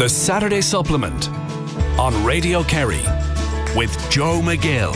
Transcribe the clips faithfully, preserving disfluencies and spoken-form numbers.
The Saturday Supplement on Radio Kerry with Joe McGill.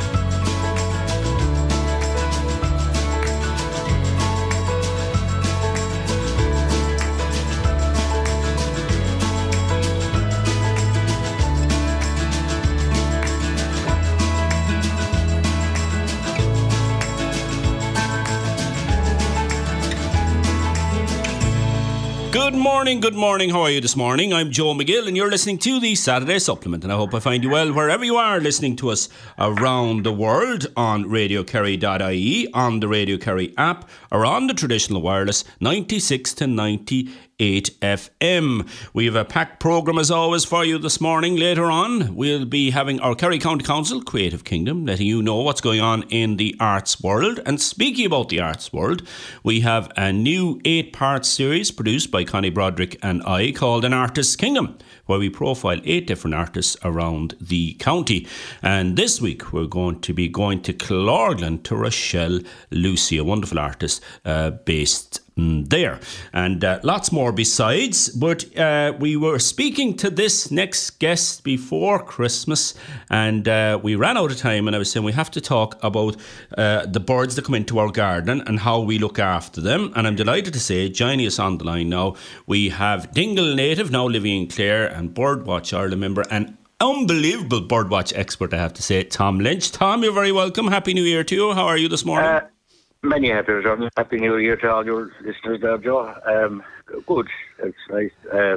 Good morning, good morning. How are you this morning? I'm Joe McGill and you're listening to the Saturday Supplement, and I hope I find you well wherever you are listening to us around the world on radio kerry dot I E, on the Radio Kerry app, or on the traditional wireless ninety-six to ninety-eight F M. We have a packed programme as always for you this morning. Later on we'll be having our Kerry County Council Creative Kingdom, letting you know what's going on in the arts world. And speaking about the arts world, we have a new eight-part series produced by Connie Broderick and I called An Artist's Kingdom, where we profile eight different artists around the county. And this week we're going to be going to Killorglin to Rochelle Lucy, a wonderful artist uh, based there, and uh, lots more besides. But uh, we were speaking to this next guest before Christmas, and uh, we ran out of time, and I was saying we have to talk about uh, the birds that come into our garden and how we look after them. And I'm delighted to say, joining us on the line now, we have Dingle native, now living in Clare, and Birdwatch Ireland member, and unbelievable birdwatch expert, I have to say, Tom Lynch. Tom, you're very welcome. Happy New Year to you. How are you this morning? Uh- Many happy returns. Happy New Year to all your listeners there, Joe. Um, good. It's nice. Uh,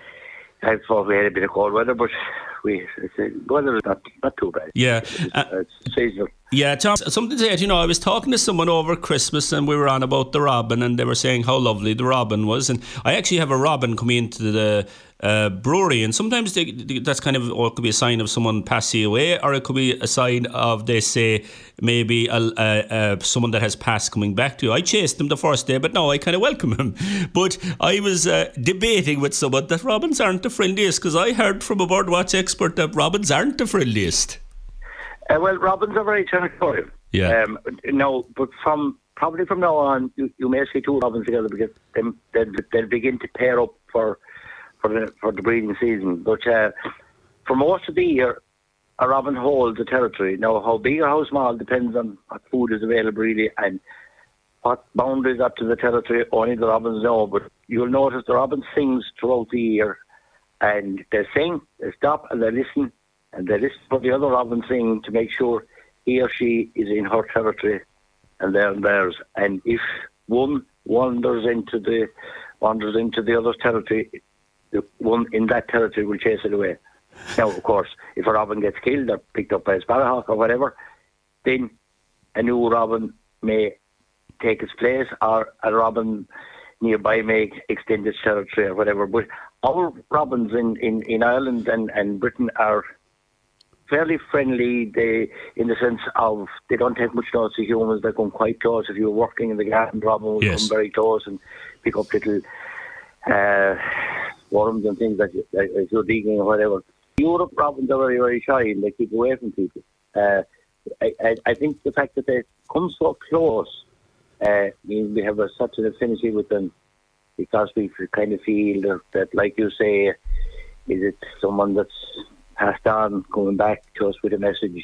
I thought we had a bit of cold weather, but we it's, uh, weather is not, not too bad. Yeah. It's, uh, it's seasonal. Yeah, Tom, something to say, you know, I was talking to someone over Christmas and we were on about the robin, and they were saying how lovely the robin was. And I actually have a robin coming into the uh, brewery, and sometimes they, that's kind of, or it could be a sign of someone passing away, or it could be a sign of, they say, maybe a, a, a, someone that has passed coming back to you. I chased him the first day, but no, I kind of welcome him. But I was uh, debating with someone that robins aren't the friendliest, because I heard from a birdwatch expert that robins aren't the friendliest. Uh, well, robins are very territorial. Yeah. Um, no, but from probably from now on, you, you may see two robins together because them, they'll, they'll begin to pair up for for the for the breeding season. But uh, for most of the year, a robin holds a territory. Now, how big or how small depends on what food is available, really, and what boundaries up to the territory. Only the robins know. But you'll notice the robin sings throughout the year, and they sing, they stop, and they listen. And they listen for the other robin singing to make sure he or she is in her territory and they're in theirs. And if one wanders into the wanders into the other's territory, the one in that territory will chase it away. Now, of course, if a robin gets killed or picked up by a sparrowhawk or whatever, then a new robin may take its place, or a robin nearby may extend its territory or whatever. But our robins in, in, in Ireland and, and Britain are fairly friendly, they, in the sense of they don't take much notice of humans. They come quite close. If you're working in the garden, robin will yes. come very close and pick up little uh, worms and things that you, if you're digging or whatever. Europe robins are very, very shy and they keep away from people. Uh, I, I, I think the fact that they come so close uh, means we have a, such an affinity with them, because we kind of feel that, that, like you say, is it someone that's passed on, coming back to us with a message.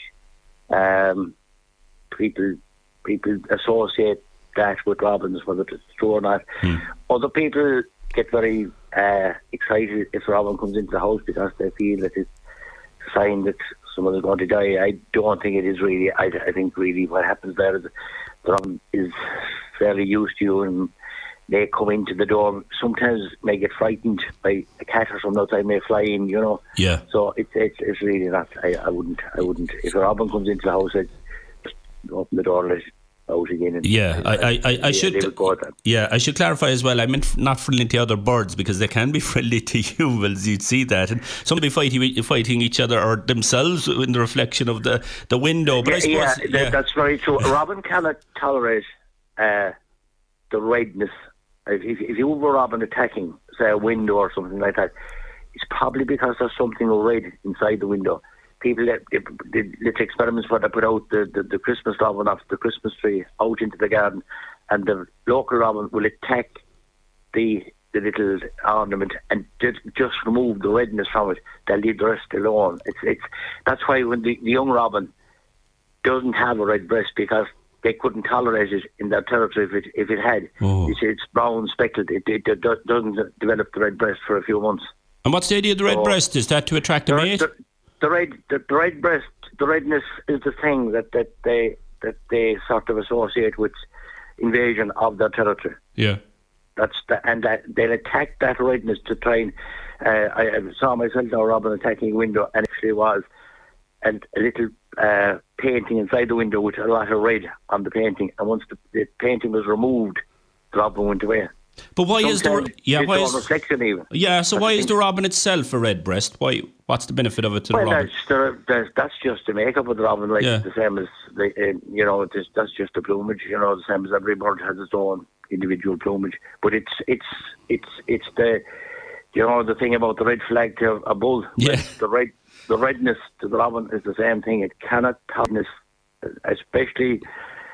Um, people people associate that with robins, whether it's true or not. Mm. Other people get very uh, excited if a robin comes into the house because they feel that it's a sign that someone is going to die. I don't think it is really. I, I think really what happens there is the robin is fairly used to you, and they come into the door. Sometimes may get frightened by a cat or something outside, may fly in, you know. Yeah. So it's it's, it's really not. I, I wouldn't. I wouldn't. If a robin comes into the house, I'd just open the door, let it out again. And yeah, I, I, I, I yeah, should. Yeah, I should clarify as well. I meant not friendly to other birds, because they can be friendly to humans. You'd see that, and some be fighting fighting each other or themselves in the reflection of the, the window. But yeah, I suppose, yeah, yeah, that's very true. A robin cannot tolerate uh, the redness. If, if you were a robin attacking, say, a window or something like that, it's probably because there's something red inside the window. People that did little experiments where they put out the, the, the Christmas robin off the Christmas tree out into the garden, and the local robin will attack the the little ornament and just, just remove the redness from it. They'll leave the rest alone. It's it's that's why when the, the young robin doesn't have a red breast, because they couldn't tolerate it in their territory if it if it had. Oh. It's, it's brown speckled. It, it, it doesn't develop the red breast for a few months. And what's the idea of the red so, breast? Is that to attract a the, mate? The, the red the, the red breast, the redness is the thing that, that they that they sort of associate with invasion of their territory. Yeah. That's the, and that they'll attack that redness to try and uh, I, I saw myself now, Robin, attacking a window, and actually was and a little uh, painting inside the window with a lot of red on the painting, and once the, the painting was removed, the robin went away. But why Sometimes is the yeah it's why all is reflection even? yeah so That's why the is thing. the robin itself a red breast? Why what's the benefit of it to Well, the robin? that's, the, that's that's just the makeup of the robin, like Yeah. the same as the uh, you know, it's, that's just the plumage. You know, the same as every bird has its own individual plumage. But it's it's it's it's the you know the thing about the red flag to a bull. Yeah. The red the redness to the robin is the same thing. It cannot toughness, especially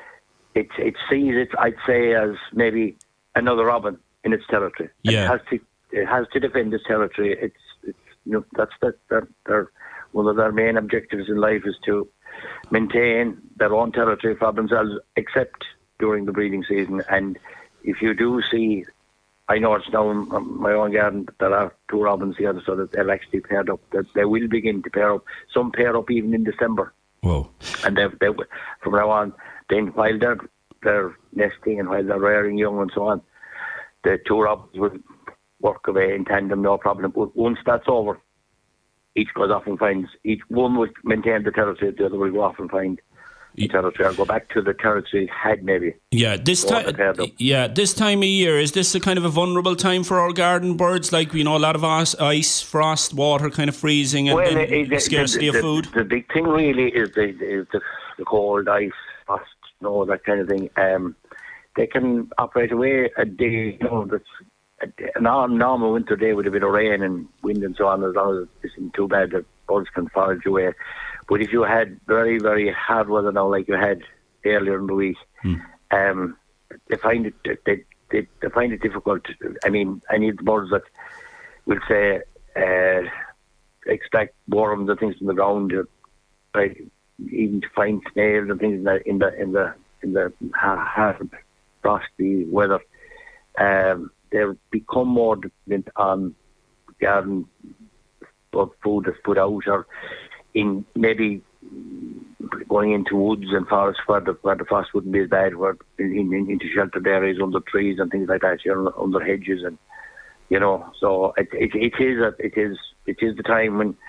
it it sees it. I'd say as maybe another robin in its territory. Yeah. It has to it has to defend its territory. It's it's you know that's that that their one of their main objectives in life is to maintain their own territory for themselves, except during the breeding season. And if you do see, I know it's now in my own garden that there are two robins together, so that they'll actually pair up. That they will begin to pair up. Some pair up even in December. Whoa. And they, they from now on, then while they're they're nesting and while they're rearing young and so on, the two robins will work away in tandem, no problem. But once that's over, each goes off and finds, each one will maintain the territory, the other will go off and find the territory, or go back to the territory it had maybe. Yeah, this Or time. the paired up. Yeah, this time of year, is this a kind of a vulnerable time for our garden birds? Like, you know, a lot of ice, ice frost, water kind of freezing, and Well, then it- it- scarcity the, of the, food. The big thing really is the, is the, the cold, ice, frost, snow, that kind of thing. Um, they can operate away a day, you know, that's a normal winter day with a bit of rain and wind and so on, as long as it isn't too bad, the birds can forage away. But if you had very, very hard weather now, like you had earlier in the week, Hmm. um, they find it they, they, they find it difficult. I mean, any of the birds that will say uh, extract worms and things from the ground, uh, like even to find snails and things in the in the in the in the hard, frosty weather, um, they become more dependent on garden food that's put out, or in maybe going into woods and forests where the where the frost wouldn't be as bad, where in, in, into sheltered areas under trees and things like that, you know, under hedges, and you know. So it it, it is a, it is it is the time when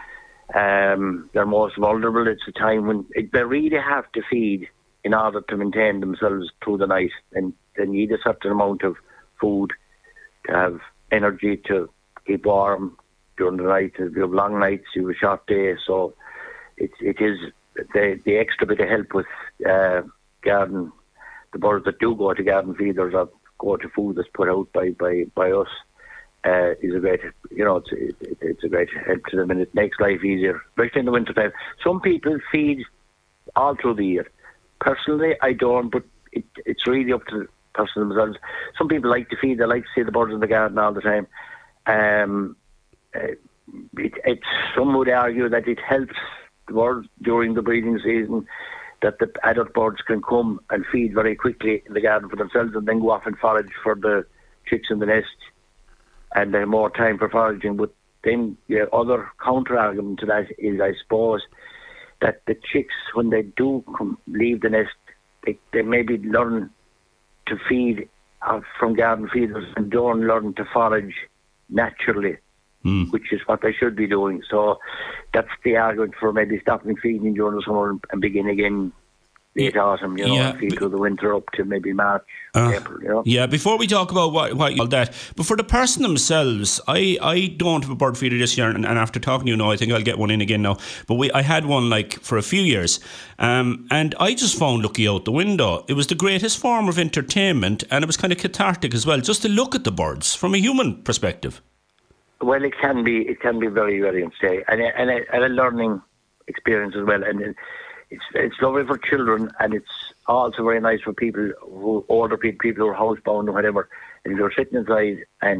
um, they're most vulnerable. It's the time when it, they really have to feed in order to maintain themselves through the night, and they need a certain amount of food to have energy to keep warm during the night. If you have long nights, you have a short day, so it it is the the extra bit of help with uh, garden. The birds that do go to garden feeders or go to food that's put out by by, by us uh, is a great, you know, it's it, it's a great help to them, and it makes life easier, especially in the winter time. Some people feed all through the year. Personally, I don't, but it, it's really up to the person themselves. Some people like to feed; they like to see the birds in the garden all the time. Um, uh, it, it's some would argue that it helps the birds during the breeding season, that the adult birds can come and feed very quickly in the garden for themselves, and then go off and forage for the chicks in the nest, and they have more time for foraging. But then the other counter argument to that is, I suppose, that the chicks, when they do come, leave the nest, they, they maybe learn to feed uh, from garden feeders and don't learn to forage naturally, Mm. which is what they should be doing. So that's the argument for maybe stopping feeding during the summer and begin again late autumn, you know, Yeah, and feed but- through the winter up to maybe March, Uh, April, you know. Yeah, before we talk about what, what you call that, but for the person themselves, I, I don't have a bird feeder this year, and, and after talking to you now, I think I'll get one in again now. But we I had one like for a few years, um, and I just found looking out the window, it was the greatest form of entertainment, and it was kind of cathartic as well, just to look at the birds from a human perspective. Well, it can be, it can be very, very interesting, and a, and a, and a learning experience as well. And it's it's lovely for children, and it's also very nice for people who older people, people who are housebound or whatever. And if you're sitting inside and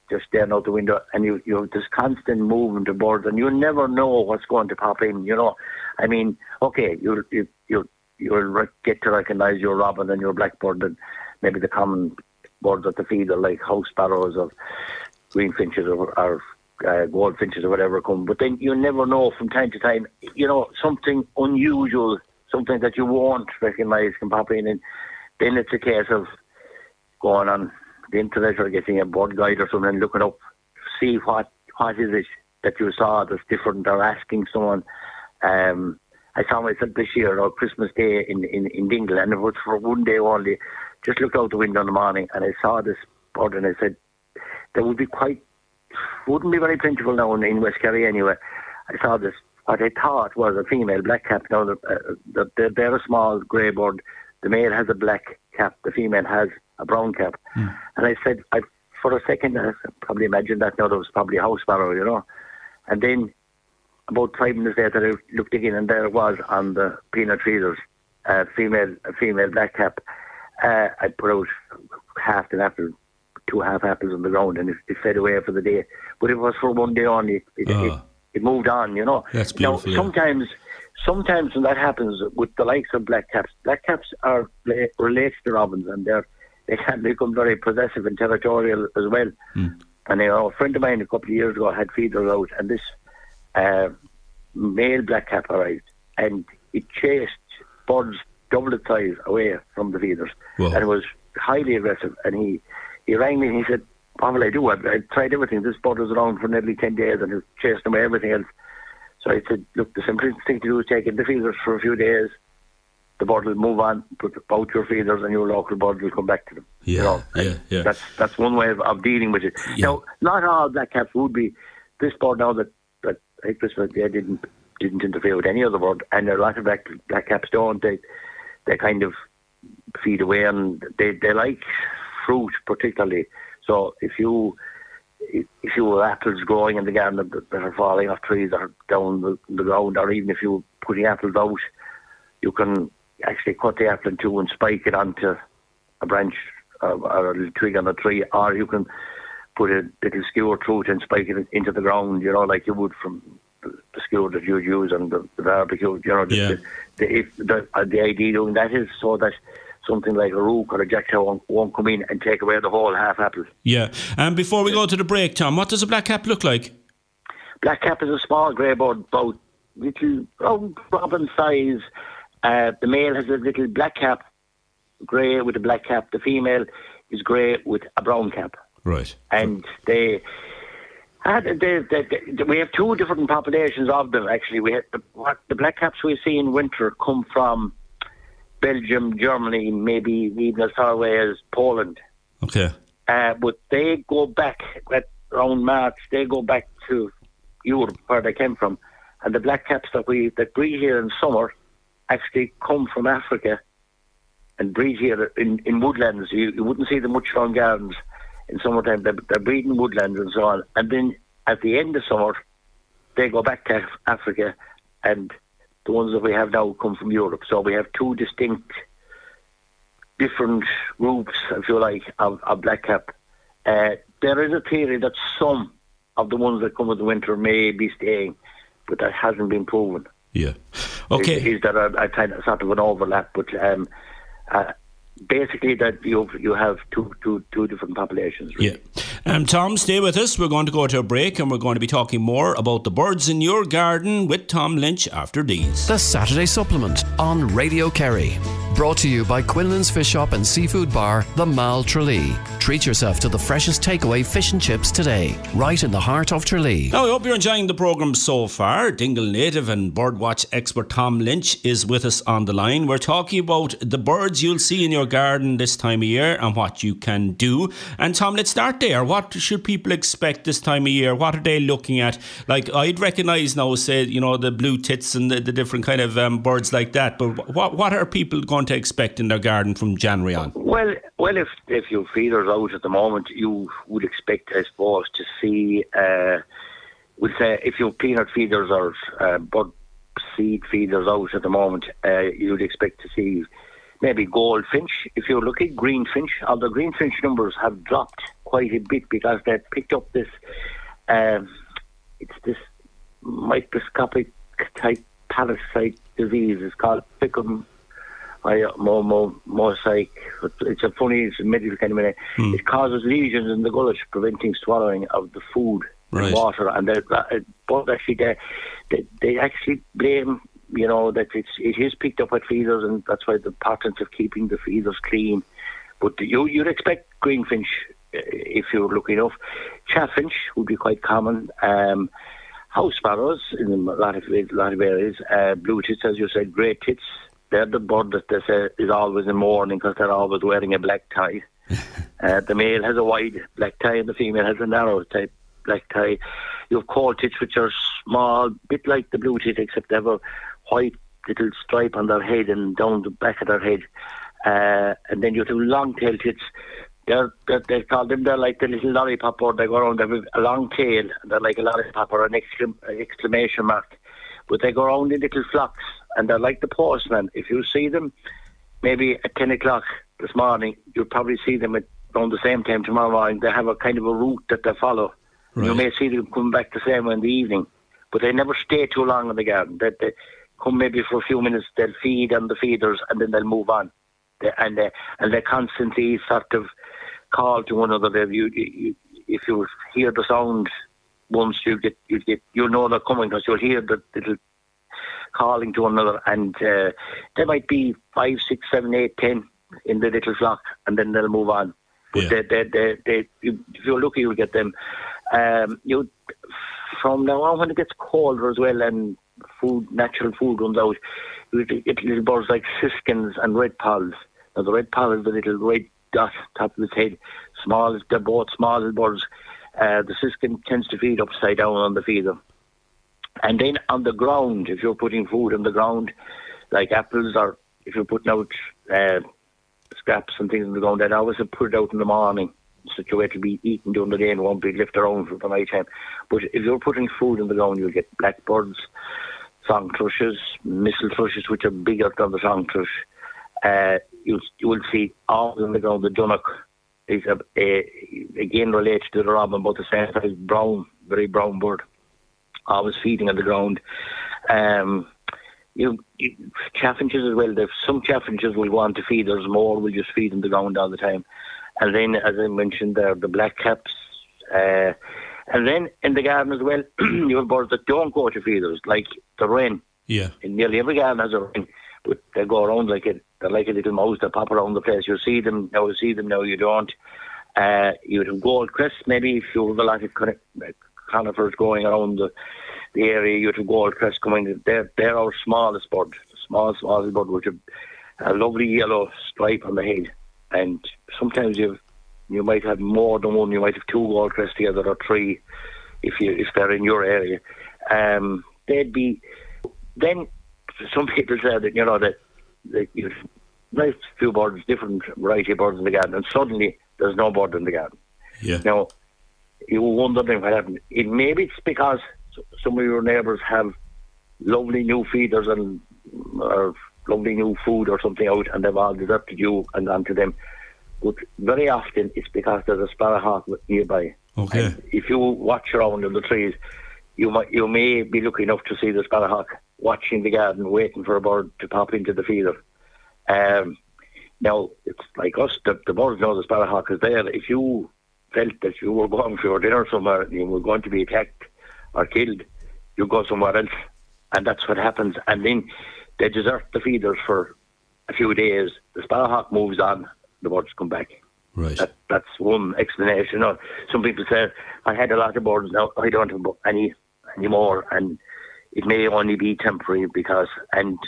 just staring out the window, and you you have this constant movement of birds, and you never know what's going to pop in. You know, I mean, okay, you you you you'll get to recognise your robin and your blackbird and maybe the common birds at the feeder like house sparrows or greenfinches or, or uh, goldfinches or whatever come. But then you never know from time to time. You know, something unusual, something that you won't recognise can pop in, and then it's a case of going on the internet or getting a bird guide or something and looking up, see what what is it that you saw that's different, or asking someone. Um, I saw myself this year on Christmas Day in, in, in Dingle, and it was for one day only. Just looked out the window in the morning and I saw this bird, and I said, there would be quite, wouldn't be very plentiful now in, in West Kerry anyway. I saw this, what I thought was a female blackcap. Now, the, uh, the, they're a small grey bird. The male has a black cap, the female has a brown cap. Mm. And I said, I, for a second, I probably imagined that now there was probably a house sparrow, you know. And then about five minutes later, I looked again, and there it was on the peanut feeders, uh, female, a female black cap. Uh, I put out half an apple, two half apples on the ground, and it, it fed away for the day. But it was for one day only. It, oh. it, it moved on, you know. That's beautiful. Now, sometimes, sometimes when that happens with the likes of blackcaps, blackcaps are related to robins, and they're they can become very possessive and territorial as well. Mm. And you know, a friend of mine a couple of years ago had feeders out, and this uh, male blackcap arrived, and it chased birds double its size away from the feeders. Whoa. And it was highly aggressive. And he, he rang me and he said, what will I do? I've, I've tried everything. This bird was around for nearly ten days and it chased away everything else. So I said, look, the simplest thing to do is take in the feeders for a few days. The bird will move on, put out your feeders, and your local bird will come back to them. Yeah, you know? yeah, yeah. That's that's one way of, of dealing with it. Yeah. Now, not all blackcaps would be this bird now that that I think this they didn't didn't interfere with any other bird, and a lot of black blackcaps don't. They they kind of feed away, and they they like fruit particularly. So if you if you have apples growing in the garden that, that are falling off trees or down the, the ground, or even if you're putting apples out, you can actually cut the apple in two and spike it onto a branch or, or a little twig on a tree, or you can put a little skewer through it and spike it into the ground, you know, like you would from the, the skewer that you'd use on the, the barbecue. You know, the, yeah. the, the, if the, uh, the idea doing that is so that something like a rook or a jackdaw won't, won't come in and take away the whole half apple. Yeah. And before we go to the break, Tom, what does a blackcap look like? Blackcap is a small grey bird, about little round robin size. Uh, the male has a little black cap, grey with a black cap. The female is grey with a brown cap. Right. And they, uh, they, they, they, we have two different populations of them, actually. We have the, what the black caps we see in winter come from Belgium, Germany, maybe even as far away as Poland. Okay. Uh, but they go back, at around March, they go back to Europe, where they came from. And the black caps that we that breed here in summer actually come from Africa and breed here in, in woodlands. You, you wouldn't see them much around gardens in summertime. They're, they're breeding woodlands and so on. And then at the end of summer, they go back to Africa, and the ones that we have now come from Europe. So we have two distinct, different groups, if you like, of, of blackcap. Uh, there is a theory that some of the ones that come in the winter may be staying, but that hasn't been proven. Yeah. Okay. Is, is there a, a kind of sort of an overlap? But um, uh, basically, that you you have two two two different populations. Really. Yeah. Um, Tom, stay with us. We're going to go to a break, and we're going to be talking more about the birds in your garden with Tom Lynch after these. The Saturday Supplement on Radio Kerry. Brought to you by Quinlan's Fish Shop and Seafood Bar, the Mall Tralee. Treat yourself to the freshest takeaway fish and chips today, right in the heart of Tralee. Now, I hope you're enjoying the programme so far. Dingle native and birdwatch expert Tom Lynch is with us on the line. We're talking about the birds you'll see in your garden this time of year and what you can do. And Tom, let's start there. What should people expect this time of year? What are they looking at? Like, I'd recognise now, say, you know, the blue tits and the, the different kind of um, birds like that. But what what are people going to expect in their garden from January on? Well, well, if if your feeders out at the moment, you would expect, I suppose, to see. Uh, we'll say if your peanut feeders or uh, bud seed feeders out at the moment, uh, you'd expect to see maybe goldfinch. If you're looking greenfinch, although greenfinch numbers have dropped quite a bit because they picked up this, um, it's this microscopic type parasite disease. It's called Ficum mosaic. It's a funny, it's a medical kind of name. Mm. It causes lesions in the gullet, preventing swallowing of the food right. and water. And they're, both actually, they, they, they actually blame, you know, that it's, it is picked up at feeders, and that's why the importance of keeping the feeders clean. But you, you'd expect greenfinch uh, if you're lucky enough. Chaffinch would be quite common. Um, house sparrows in a lot of, a lot of areas. Uh, blue tits, as you said, grey tits. They're the bird that they say is always in mourning because they're always wearing a black tie. uh, the male has a wide black tie and the female has a narrow type black tie. You have coal tits, which are small, bit like the blue tit, except they have a white little stripe on their head and down the back of their head. Uh, and then you have long-tailed tits. They're, they're, they call them, they're like the little lollipop bird. They go around, they have a long tail, and they're like a lollipop or an exclam- exclamation mark. But they go around in little flocks, and they're like the postman. If you see them, maybe at ten o'clock this morning, you'll probably see them at around the same time tomorrow morning. They have a kind of a route that they follow. Right. You may see them come back the same way in the evening, but they never stay too long in the garden. They, they come maybe for a few minutes, they'll feed on the feeders, and then they'll move on. They, and, they, and they constantly sort of call to one another. They, you, you, if you hear the sound once, you get, you get, you know they're coming because you'll hear the little calling to one another, and uh, there might be five, six, seven, eight, ten in the little flock, and then they'll move on. But yeah. they, they, they, they, you, if you're lucky, you'll get them. Um, you from now on, when it gets colder as well, and food, natural food runs out, you get little birds like siskins and red polls. Now the red poll is the little red dot top of its head. Small, they're both small little birds. Uh, the siskin tends to feed upside down on the feeder. And then on the ground, if you're putting food on the ground, like apples, or if you're putting out uh, scraps and things on the ground, I'd always put it out in the morning, such a way to be eaten during the day and won't be left around for the night time. But if you're putting food on the ground, you'll get blackbirds, song thrushes, mistle thrushes, which are bigger than the song thrush. Uh, you'll, you will see all on the ground. The dunnock is a, a, again related to the robin, but the same size, brown, very brown bird, always feeding on the ground. Um, you, you chaffinches as well. There's some chaffinches will want to feed. There's more will just feed on the ground all the time. And then, as I mentioned there, the blackcaps. Uh, and then in the garden as well, you have birds that don't go to feeders, like the wren. Yeah. In nearly every garden has a wren, but they go around like a, they're like a little mouse that pop around the place. You see them now, you see them now, you don't. Uh, you have goldcrest, maybe if you have a lot of conifers going around the, the area, you have goldcrest coming. They're, they're our smallest bird, small, smallest bird, which have a lovely yellow stripe on the head. And sometimes you you might have more than one. You might have two goldcrests together, or three, if you if they're in your area. Um, they'd be. Then some people say that you know that, that you have nice few birds, different variety of birds in the garden, and suddenly there's no bird in the garden. Yeah. Now you wonder then what happened. It maybe it's because some of your neighbours have lovely new feeders and or lovely new food or something out, and they've all deserted you and onto them. But very often it's because there's a sparrowhawk nearby. Okay. And if you watch around in the trees, you might you may be lucky enough to see the sparrowhawk watching the garden, waiting for a bird to pop into the feeder. Um, now it's like us, the, the birds know the sparrowhawk is there. If you felt that you were going for your dinner somewhere and you were going to be attacked or killed, you go somewhere else, and that's what happens. And then they desert the feeders for a few days. The sparrowhawk moves on. The birds come back. Right. That, that's one explanation. Or some people say, I had a lot of birds, now I don't have any anymore, and it may only be temporary because, and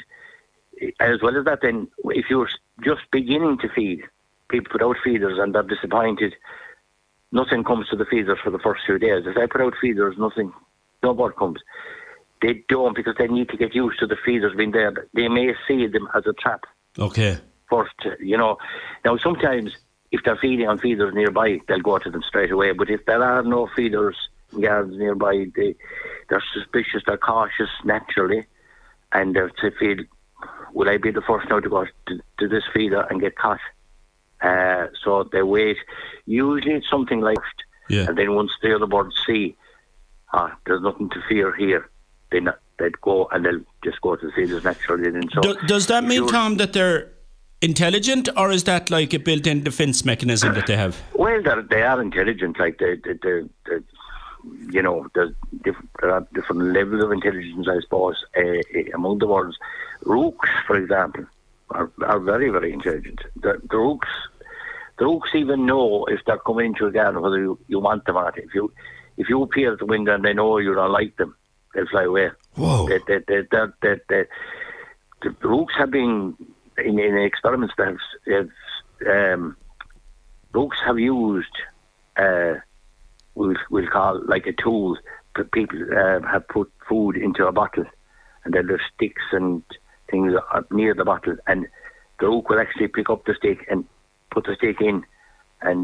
as well as that, then if you're just beginning to feed, people put out feeders and they're disappointed, nothing comes to the feeders for the first few days. If I put out feeders, nothing, no bird comes. They don't, because they need to get used to the feeders being there. They may see them as a trap. Okay. First, you know. Now, sometimes, if they're feeding on feeders nearby, they'll go to them straight away. But if there are no feeders in gardens nearby, they, they're suspicious, they're cautious naturally, and they feel, will I be the first now to go to, to this feeder and get caught? Uh, so they wait. Usually it's something like, yeah. and then once the other birds see, ah, there's nothing to fear here, then they'd go and they'll just go to the feeders naturally. And so Do, does that mean, Tom, that they're intelligent, or is that like a built-in defence mechanism that they have? Well, they're, they are intelligent. Like they, they, they, they you know, there's diff- there are different levels of intelligence, I suppose, uh, among the birds. Rooks, for example, are, are very, very intelligent. The, the rooks, the rooks even know if they're coming into a garden whether you, you want them or not. If you if you appear at the window and they know you don't like them, they'll fly away. Whoa! They, they, they, they, they, they, the rooks have been in, in experiments that have, have um, rooks have used. Uh, We'll, we'll call like a tool. People uh, have put food into a bottle, and then there's sticks and things near the bottle, and the rook will actually pick up the stick and put the stick in and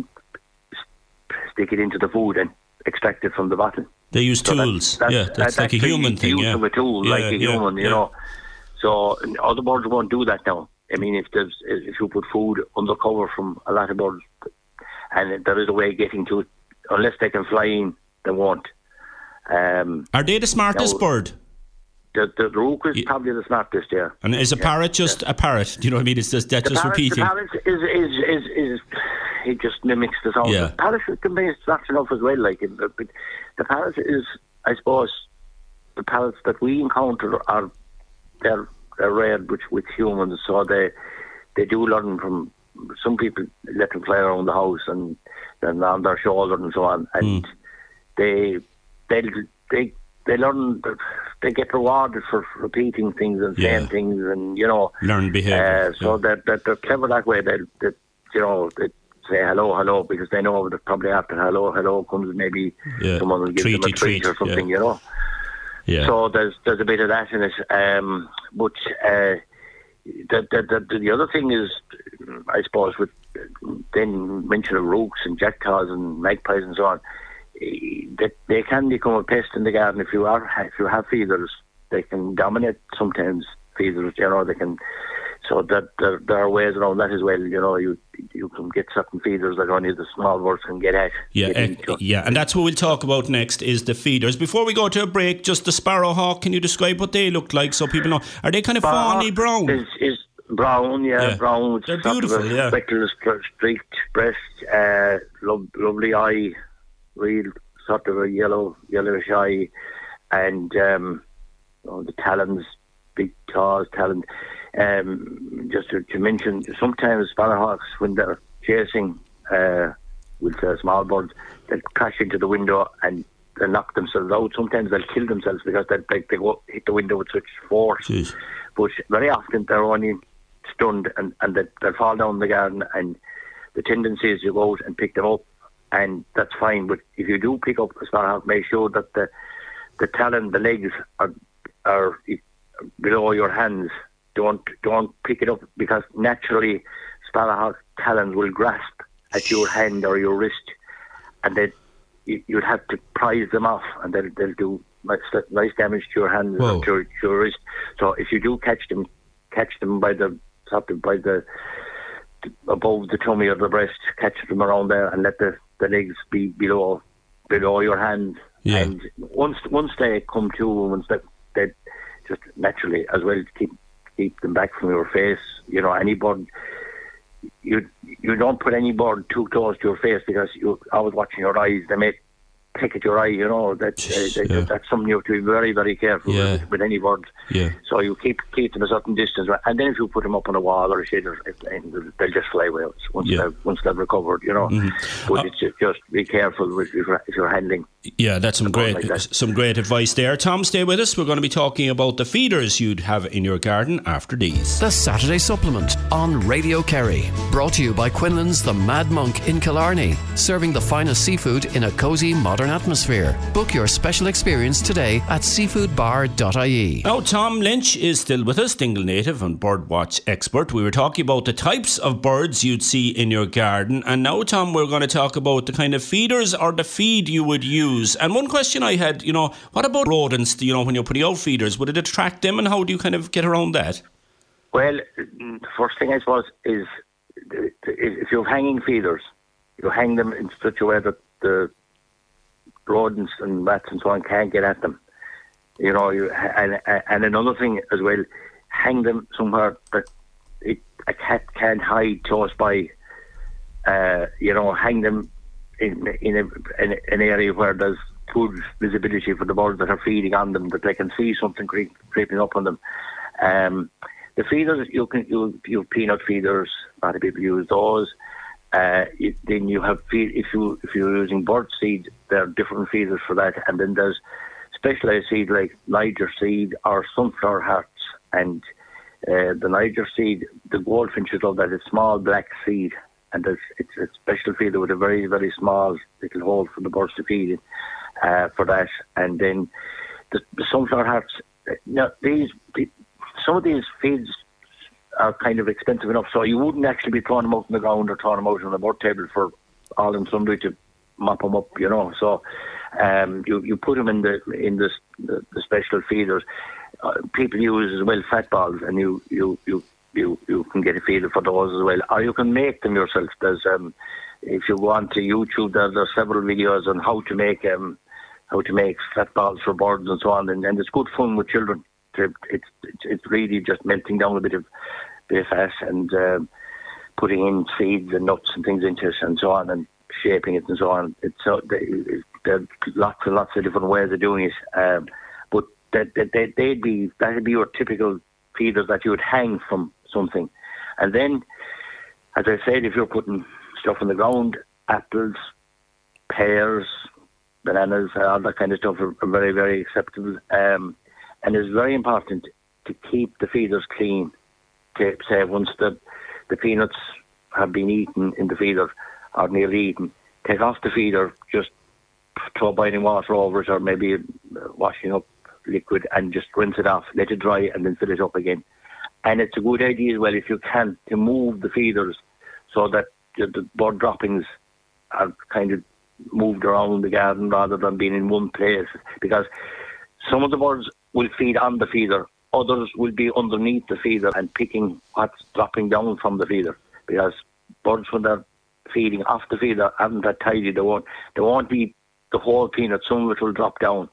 stick it into the food and extract it from the bottle. They use so tools. That's, that's, yeah, that's, that's like a human thing. Use Yeah, of a tool, yeah, like a yeah, human, you yeah. know. So other birds won't do that now. I mean, if there's if you put food under cover from a lot of birds, and there is a way of getting to it. Unless they can fly in, they won't. Um, Are they the smartest now, bird? The, the rook is Yeah. probably the smartest, yeah. And is a yeah, parrot just yeah. a parrot? Do you know what I mean? It's just, that's the just parrot, repeating. The parrot is, is, is, is, it just mimics the sound. Yeah. The parrot can be smart enough as well. Like, but the parrot is, I suppose, the parrots that we encounter are, they're, they're rare with, with humans, so they, they do learn from, some people let them fly around the house and then on their shoulder and so on, and mm. they they they they learn, they get rewarded for repeating things and saying Yeah. things, and you know, Learned behaviour. Uh, so yeah. they're, they're they're clever that way. They, they you know they say hello, hello, because they know that probably after hello, hello comes maybe Yeah. someone will give Treaty, them a treat treat, or something, yeah. you know. Yeah. So there's there's a bit of that in it, um, but. Uh, The, the, the, the other thing is, I suppose, with then mention of rooks and jackdaws and magpies and so on, that they can become a pest in the garden if you are if you have feeders. They can dominate sometimes feeders. You know, they can. So that there, there are ways around that as well. You know, you you can get certain feeders that only the small birds can get at. Yeah, get uh, into. yeah, and that's what we'll talk about next is the feeders. Before we go to a break, just the sparrowhawk. Can you describe what they look like so people know? Are they kind of fawny brown? Is, is brown, yeah, Yeah. brown. With They're sort of beautiful, a yeah. speckled, streaked breast, uh, lo- lovely eye, real sort of a yellow, yellowish eye, and um, oh, the talons, big claws, talons. Um, just to, to mention, sometimes sparrowhawks, when they're chasing uh, with uh, small birds, they'll crash into the window and they'll knock themselves out. Sometimes they'll kill themselves because they they, they go hit the window with such force. Jeez. But very often they're only stunned and, and they, they'll fall down the garden, and the tendency is you go out and pick them up, and that's fine. But if you do pick up a sparrowhawk, make sure that the the talon, the legs are are below your hands. Don't don't pick it up, because naturally sparrowhawk talons will grasp at your hand or your wrist, and then you, you'd have to prise them off, and they'll, they'll do nice, nice damage to your hand or to, to your wrist. So if you do catch them, catch them by the sort of by the above the tummy or the breast, catch them around there, and let the, the legs be below below your hand. Yeah. And once once they come to, once they they just naturally as well keep. keep them back from your face. You know, any bird, you you don't put any bird too close to your face, because you're always watching your eyes. They may pick at your eye, you know. That, Jeez, uh, yeah. That's something you have to be very, very careful Yeah. with, with any birds. Yeah. So you keep keep them a certain distance. And then if you put them up on a wall or a shed, or, they'll just fly away once, Yeah. they've, once they've recovered, you know. Mm-hmm. But Uh, it's just, just be careful with, if, you're, if you're handling. Yeah, that's some great like that. some great advice there. Tom, stay with us. We're going to be talking about the feeders you'd have in your garden after these. The Saturday Supplement on Radio Kerry. Brought to you by Quinlan's The Mad Monk in Killarney. Serving the finest seafood in a cosy modern atmosphere. Book your special experience today at seafood bar dot I E. Now, Tom Lynch is still with us, Dingle native and birdwatch expert. We were talking about the types of birds you'd see in your garden. And now, Tom, we're going to talk about the kind of feeders or the feed you would use. And one question I had, you know, what about rodents, you know, when you're putting out feeders? Would it attract them, and how do you kind of get around that? Well, the first thing I suppose is, is if you're hanging feeders, you hang them in such a way that the rodents and rats and so on can't get at them. You know, you, and, and another thing as well, hang them somewhere that it, a cat can't hide close by. Uh, you know, hang them in in, a, in an area where there's good visibility for the birds that are feeding on them, that they can see something creep, creeping up on them. Um, the feeders, you can you you have peanut feeders. A lot of people use those. Uh, it, then you have feed if you if you're using bird seed, there are different feeders for that, and then there's specialised seed like Niger seed or sunflower hearts. And uh, the Niger seed, the goldfinches love that. It's small black seed, and there's, it's a special feeder with a very very small little hole for the birds to feed in uh, for that. And then the, the sunflower hearts. Now these the, some of these feeds are kind of expensive enough, so you wouldn't actually be throwing them out on the ground or throwing them out on the bird table for all and somebody to mop them up, you know. So um, you you put them in the in the the, the special feeders. Uh, people use as well fat balls, and you you you you you can get a feeder for those as well, or you can make them yourself. There's um, if you go on to YouTube, there, there's several videos on how to make um how to make fat balls for birds and so on, and, and it's good fun with children. It's it's it's really just melting down a bit of bit of fat and um, putting in seeds and nuts and things into it and so on, and shaping it and so on. It's so there are lots and lots of different ways of doing it, um, but that they, they, they'd be that'd be your typical feeders that you would hang from something, and then, as I said, if you're putting stuff on the ground, apples, pears, bananas, all that kind of stuff are, are very very acceptable. Um, And it's very important to keep the feeders clean. To say once the the peanuts have been eaten in the feeder or nearly eaten, take off the feeder, just throw boiling water over it or maybe washing up liquid and just rinse it off, let it dry and then fill it up again. And it's a good idea as well, if you can, to move the feeders so that the, the bird droppings are kind of moved around the garden rather than being in one place, because some of the birds will feed on the feeder, others will be underneath the feeder and picking what's dropping down from the feeder, because birds, when they're feeding off the feeder, aren't that tidy. They won't they won't eat the whole peanut. Some of it will drop down.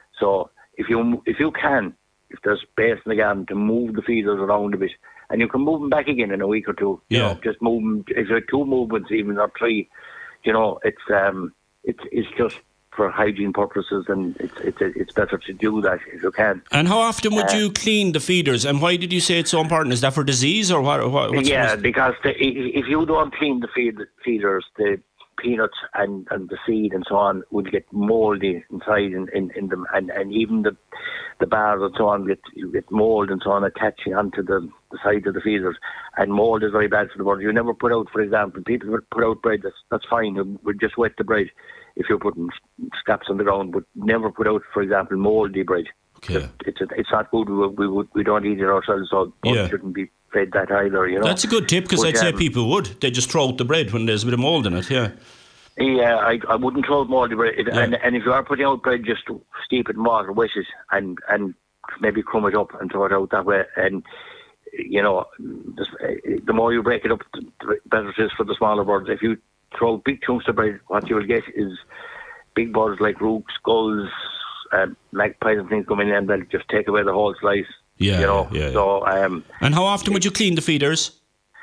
So if you if you can, if there's space in the garden, to move the feeders around a bit, and you can move them back again in a week or two. Yeah. You know, just move them. If there are two movements even or three, you know, it's um it's it's just for hygiene purposes, and it's it's it's better to do that if you can. And how often would uh, you clean the feeders? And why did you say it's so important? Is that for disease or what? what what's yeah, supposed- because the, if you don't clean the feed, feeders, the peanuts and, and the seed and so on would get mouldy inside in, in, in them, and, and even the the bars and so on get you get mould and so on attaching onto the, the sides of the feeders, and mould is very bad for the birds. You never put out, for example, people would put out bread. That's that's fine. You would just wet the bread if you're putting scraps on the ground, but never put out, for example, mouldy bread. Okay. It's it's, it's not good. We we, would, we don't eat it ourselves, so birds Yeah. shouldn't be fed that either. You know. That's a good tip, because But, I'd say um, people would. They just throw out the bread when there's a bit of mould in it, yeah. Yeah, I, I wouldn't throw out mouldy bread. If, Yeah. and, and if you are putting out bread, just steep it in water, wet it, and, and maybe crumb it up and throw it out that way. And, you know, just, uh, the more you break it up, the better it is for the smaller birds. If you throw big chunks of bread, what you will get is big birds like rooks, gulls, uh, magpies and things come in, and they'll just take away the whole slice. Yeah, you know. yeah. So, um, And how often would you clean the feeders?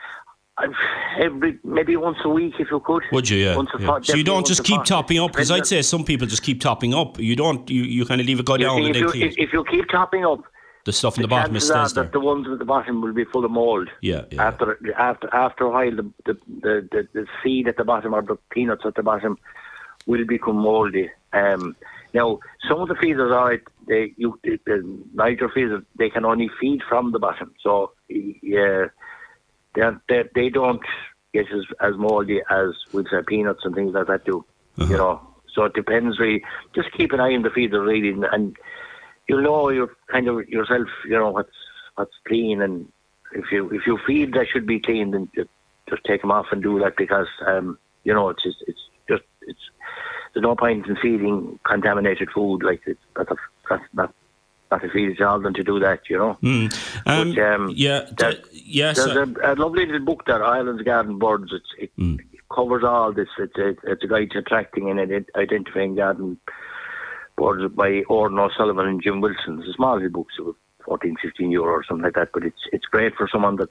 every maybe once a week if you could. Would you, yeah. Once a yeah. pot- So you definitely don't once just a keep pot. topping up, because Depends I'd say some people just keep topping up. You don't, you, you kind of leave it go You down see, and if, then you, clean if, it. if you keep topping up, The stuff in the, the bottom chances is are stays there. that the ones at the bottom will be full of mould. Yeah, yeah. After after after a while, the the, the, the the seed at the bottom or the peanuts at the bottom will become mouldy. Um, now, some of the feeders are they you the, the Niger feeders, they can only feed from the bottom, so yeah, they they they don't get as as mouldy as with say peanuts and things like that do. Uh-huh. You know, so it depends really. Just keep an eye on the feeder really, and, and you'll know you're kind of yourself, you know, what's what's clean, and if you if you feed that should be clean, then just, just take them off and do that, because um, you know, it's just, it's just it's there's no point in feeding contaminated food. Like it's that's a, that's not not to feel Jordan to do that, you know. Mm. Um, but, um, yeah, there, d- yes. There's a, a lovely little book there, Ireland's Garden Birds. It's, it mm. covers all this. It's, it's, it's a guide to attracting and identifying garden birds by Ordan O'Sullivan and Jim Wilson. It's a small little book, so fourteen, fifteen euro or something like that. But it's it's great for someone that's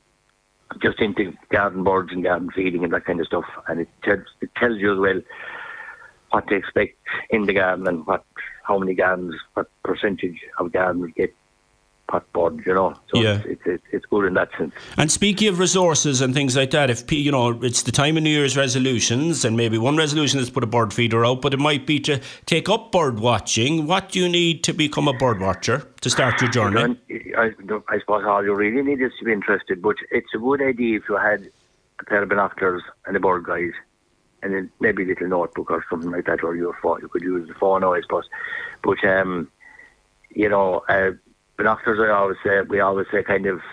just into garden birds and garden feeding and that kind of stuff. And it tells, it tells you as well what to expect in the garden and what how many gardens, what percentage of gardens get pot birds, you know. So yeah. it's, it's it's good in that sense. And speaking of resources and things like that, if you know, it's the time of New Year's resolutions, and maybe one resolution is to put a bird feeder out, but it might be to take up bird watching. What do you need to become a bird watcher to start your journey? I, I suppose all you really need is to be interested, but it's a good idea if you had a pair of binoculars and a bird guide, and then maybe a little notebook or something like that, or your phone. You could use the phone, I suppose. But um, you know. Uh, Binoculars, I always say, we always say kind of,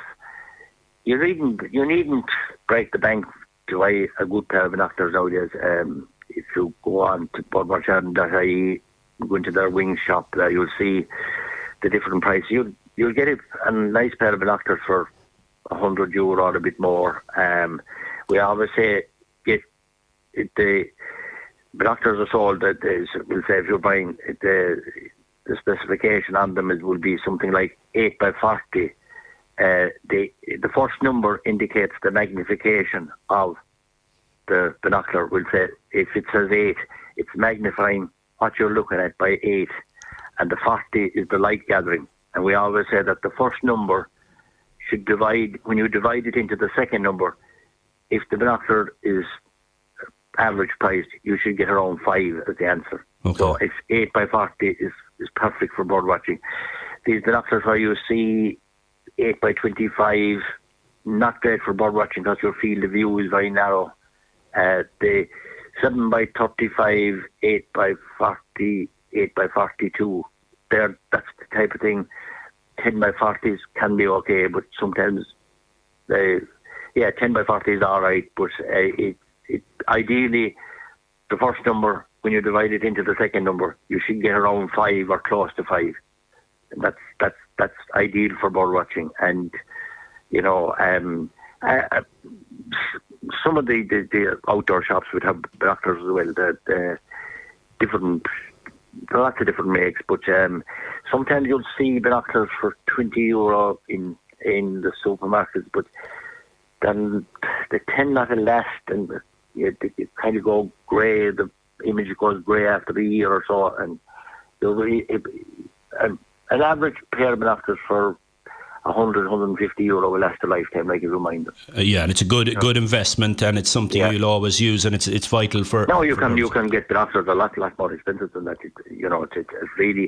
you needn't, you needn't break the bank to buy a good pair of binoculars nowadays. Um, if you go on to birdwatcher dot I E, go into their wing shop, there you'll see the different prices. You'll, you'll get a, a nice pair of binoculars for a hundred euro or a bit more. Um, we always say, get it, the binoculars are sold, that we'll say if you're buying it, the the specification on them is will be something like eight by forty. Uh, the the first number indicates the magnification of the binocular. We'll say if it says eight, it's magnifying what you're looking at by eight, and the forty is the light gathering. And we always say that the first number should divide, when you divide it into the second number, if the binocular is average priced, you should get around five as the answer. Okay. So if eight by forty is is perfect for bird watching. These binoculars where you see eight by twenty-five, not great for bird watching because your field of view is very narrow. Uh, the seven by thirty-five, eight by forty, eight by forty-two, there, that's the type of thing. ten by forties can be okay, but sometimes they, yeah, ten by forty is alright, but uh, it, it, ideally the first number, when you divide it into the second number, you should get around five or close to five. And that's that's that's ideal for bird watching. And you know, um, uh, some of the, the, the outdoor shops would have binoculars as well. The, the different, lots of different makes, but um, sometimes you'll see binoculars for twenty euro in in the supermarkets, but then they tend not to last, and you, you kind of go grey. The image goes grey after a year or so, and you'll be, it, um, an average pair of binoculars for one hundred, one hundred fifty euro will last a lifetime, like a reminder. Uh, yeah, and it's a good yeah. good investment, and it's something yeah. you'll always use, and it's it's vital for. No, you for can birds. you can get binoculars a lot lot more expensive than that. It, you know, it's, it's really.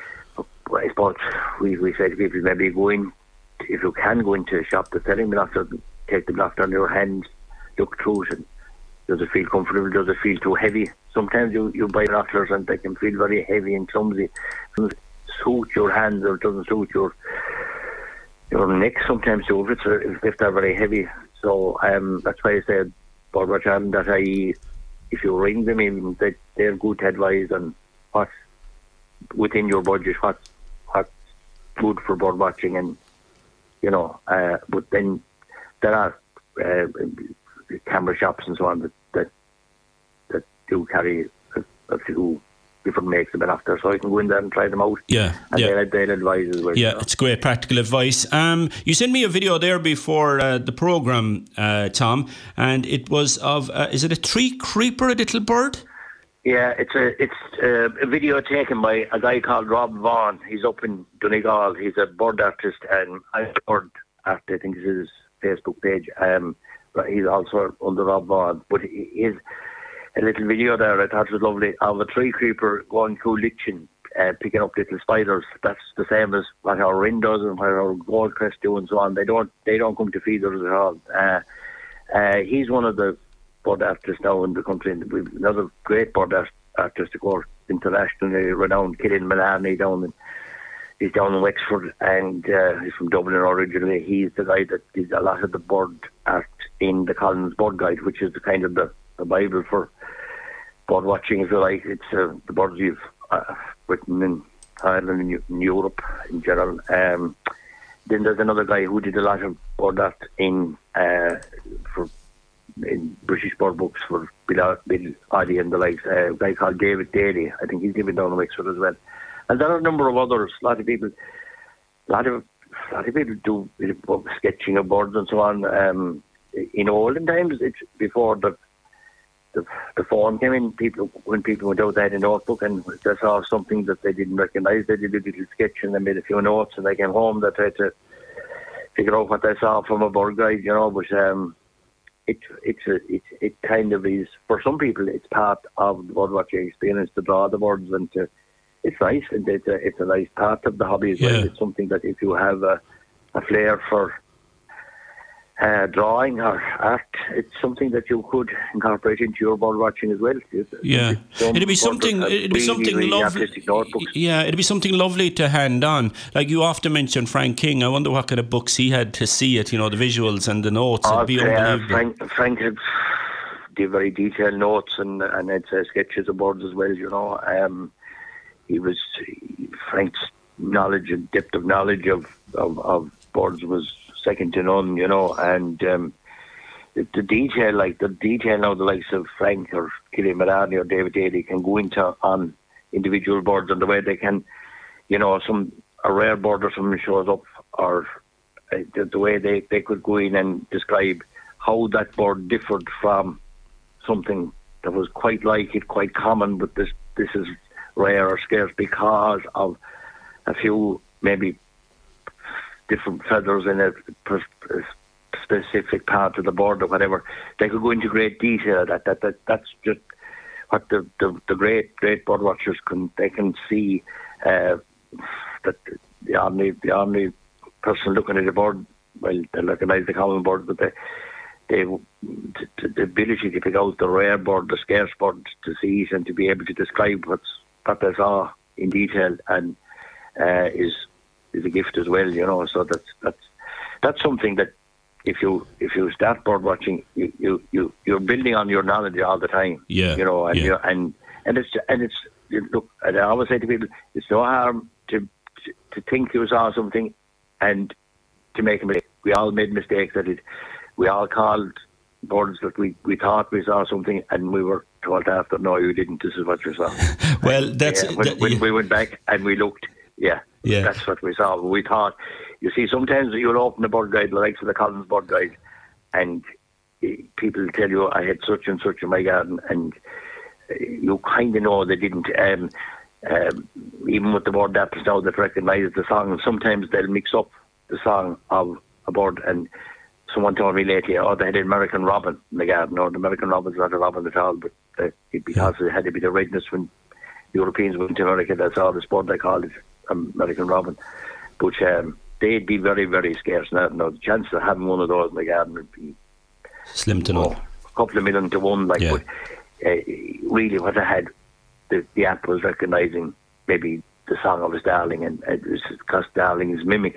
I suppose we we say to people, maybe go in, if you can go into a shop that's selling binoculars, take the binocular in your hand, look through it, and does it feel comfortable? Does it feel too heavy? Sometimes you, you buy binoculars and they can feel very heavy and clumsy. It doesn't suit your hands or it doesn't suit your your neck sometimes too, if, it's, if they're very heavy. So um, that's why I said, birdwatcher dot I E, if you ring them in, they, they're good to advise on what's within your budget, what's, what's good for bird watching. And, you know, uh, but then there are uh, camera shops and so on that, that that do carry a, a few different makes of binoculars, so I can go in there and try them out. Yeah, and yeah. they'll, they'll advise as well. Yeah, you know? It's great practical advice. Um, you sent me a video there before uh, the programme, uh, Tom, and it was of, uh, is it a tree creeper, a little bird? Yeah, it's a it's a, a video taken by a guy called Rob Vaughan. He's up in Donegal. He's a bird artist, and I bird art, I think is his Facebook page. Um, but he's also under Rob Vaughan. But he is a little video there I thought was lovely of a tree creeper going through lichen, uh, picking up little spiders. That's the same as what our wren does and what our goldcrest do and so on. They don't they don't come to feed us at all. Uh, uh, he's one of the bird artists now in the country. We've another great bird artist, of course, internationally renowned, Killian Maloney, down in he's down in Wexford, and uh, he's from Dublin originally. He's the guy that did a lot of the bird art in the Collins Bird Guide, which is the kind of the, the Bible for bird watching, if you like. It's uh, the birds you've uh, written in Ireland and in Europe in general. Um, then there's another guy who did a lot of bird art in uh, for in British bird books for Bill, Bill Oddie and the likes. Uh, a guy called David Daly. I think he's living down in Wexford as well. And there are a number of others. A lot of people, a lot of, a lot of people do a bit of sketching of birds and so on. Um, in olden times, it's before the the, the phone came in. People, when people went out, they had a notebook and they saw something that they didn't recognise. They did a little sketch and they made a few notes. And they came home. They tried to figure out what they saw from a bird guide, you know. But um, it it's a, it it kind of is, for some people, it's part of the bird watching experience to draw the birds and to. It's nice, and it's a, it's a nice part of the hobby as yeah. well. It's something that if you have a, a flair for uh, drawing or art, it's something that you could incorporate into your bird watching as well. Yeah, it'd be something. It'd be really, something really lovely. Yeah, it'd be something lovely to hand on. Like you often mentioned Frank King. I wonder what kind of books he had to see it. You know, the visuals and the notes. Oh, it'd be yeah, unbelievable. Frank, Frank had the very detailed notes and and it's uh, sketches of birds as well. You know. Um, He was Frank's knowledge and depth of knowledge of, of, of birds was second to none, you know. And um, the, the detail, like the detail now, the likes of Frank or Killian Mullarney or David Daly can go into on individual birds and the way they can, you know, some a rare bird or something shows up, or uh, the, the way they, they could go in and describe how that bird differed from something that was quite like it, quite common, but this this is rare or scarce because of a few maybe different feathers in a specific part of the bird or whatever. They could go into great detail. That that, that that's just what the, the, the great great bird watchers can they can see. Uh, that the only the only person looking at a bird, well, they recognise the common bird, but they they the, the ability to pick out the rare bird, the scarce bird, to see it and to be able to describe what's what they saw in detail and uh, is is a gift as well, you know. So that's that's that's something that if you if you start bird watching, you you you you're building on your knowledge all the time. Yeah, you know, and yeah. you know, and and it's and it's look. I always say to people, it's no harm to to, to think you saw something and to make a mistake. We all made mistakes at it. We all called birds that we, we thought we saw something and we were told after, no, you didn't, this is what you saw. Well, that's... Yeah, when that, when yeah. we went back and we looked, yeah, yeah, that's what we saw. We thought, you see, sometimes you'll open a bird guide, like the Collins bird guide, and people tell you, I had such and such in my garden, and you kind of know they didn't. Um, um, even with the bird apples now that recognise the song, sometimes they'll mix up the song of a bird, and someone told me lately, oh, they had an American robin in the garden. No, the American robin's not a robin at all, but they, it, because it had a bit of redness when Europeans went to America, that's all the sport they called it, American robin. But um, they'd be very, very scarce now. No, the chance of having one of those in the garden would be slim to none. Oh, a couple of million to one. Like, yeah. But uh, really, what I had, the, the app was recognising maybe the song of his darling, and it was because darling is mimic.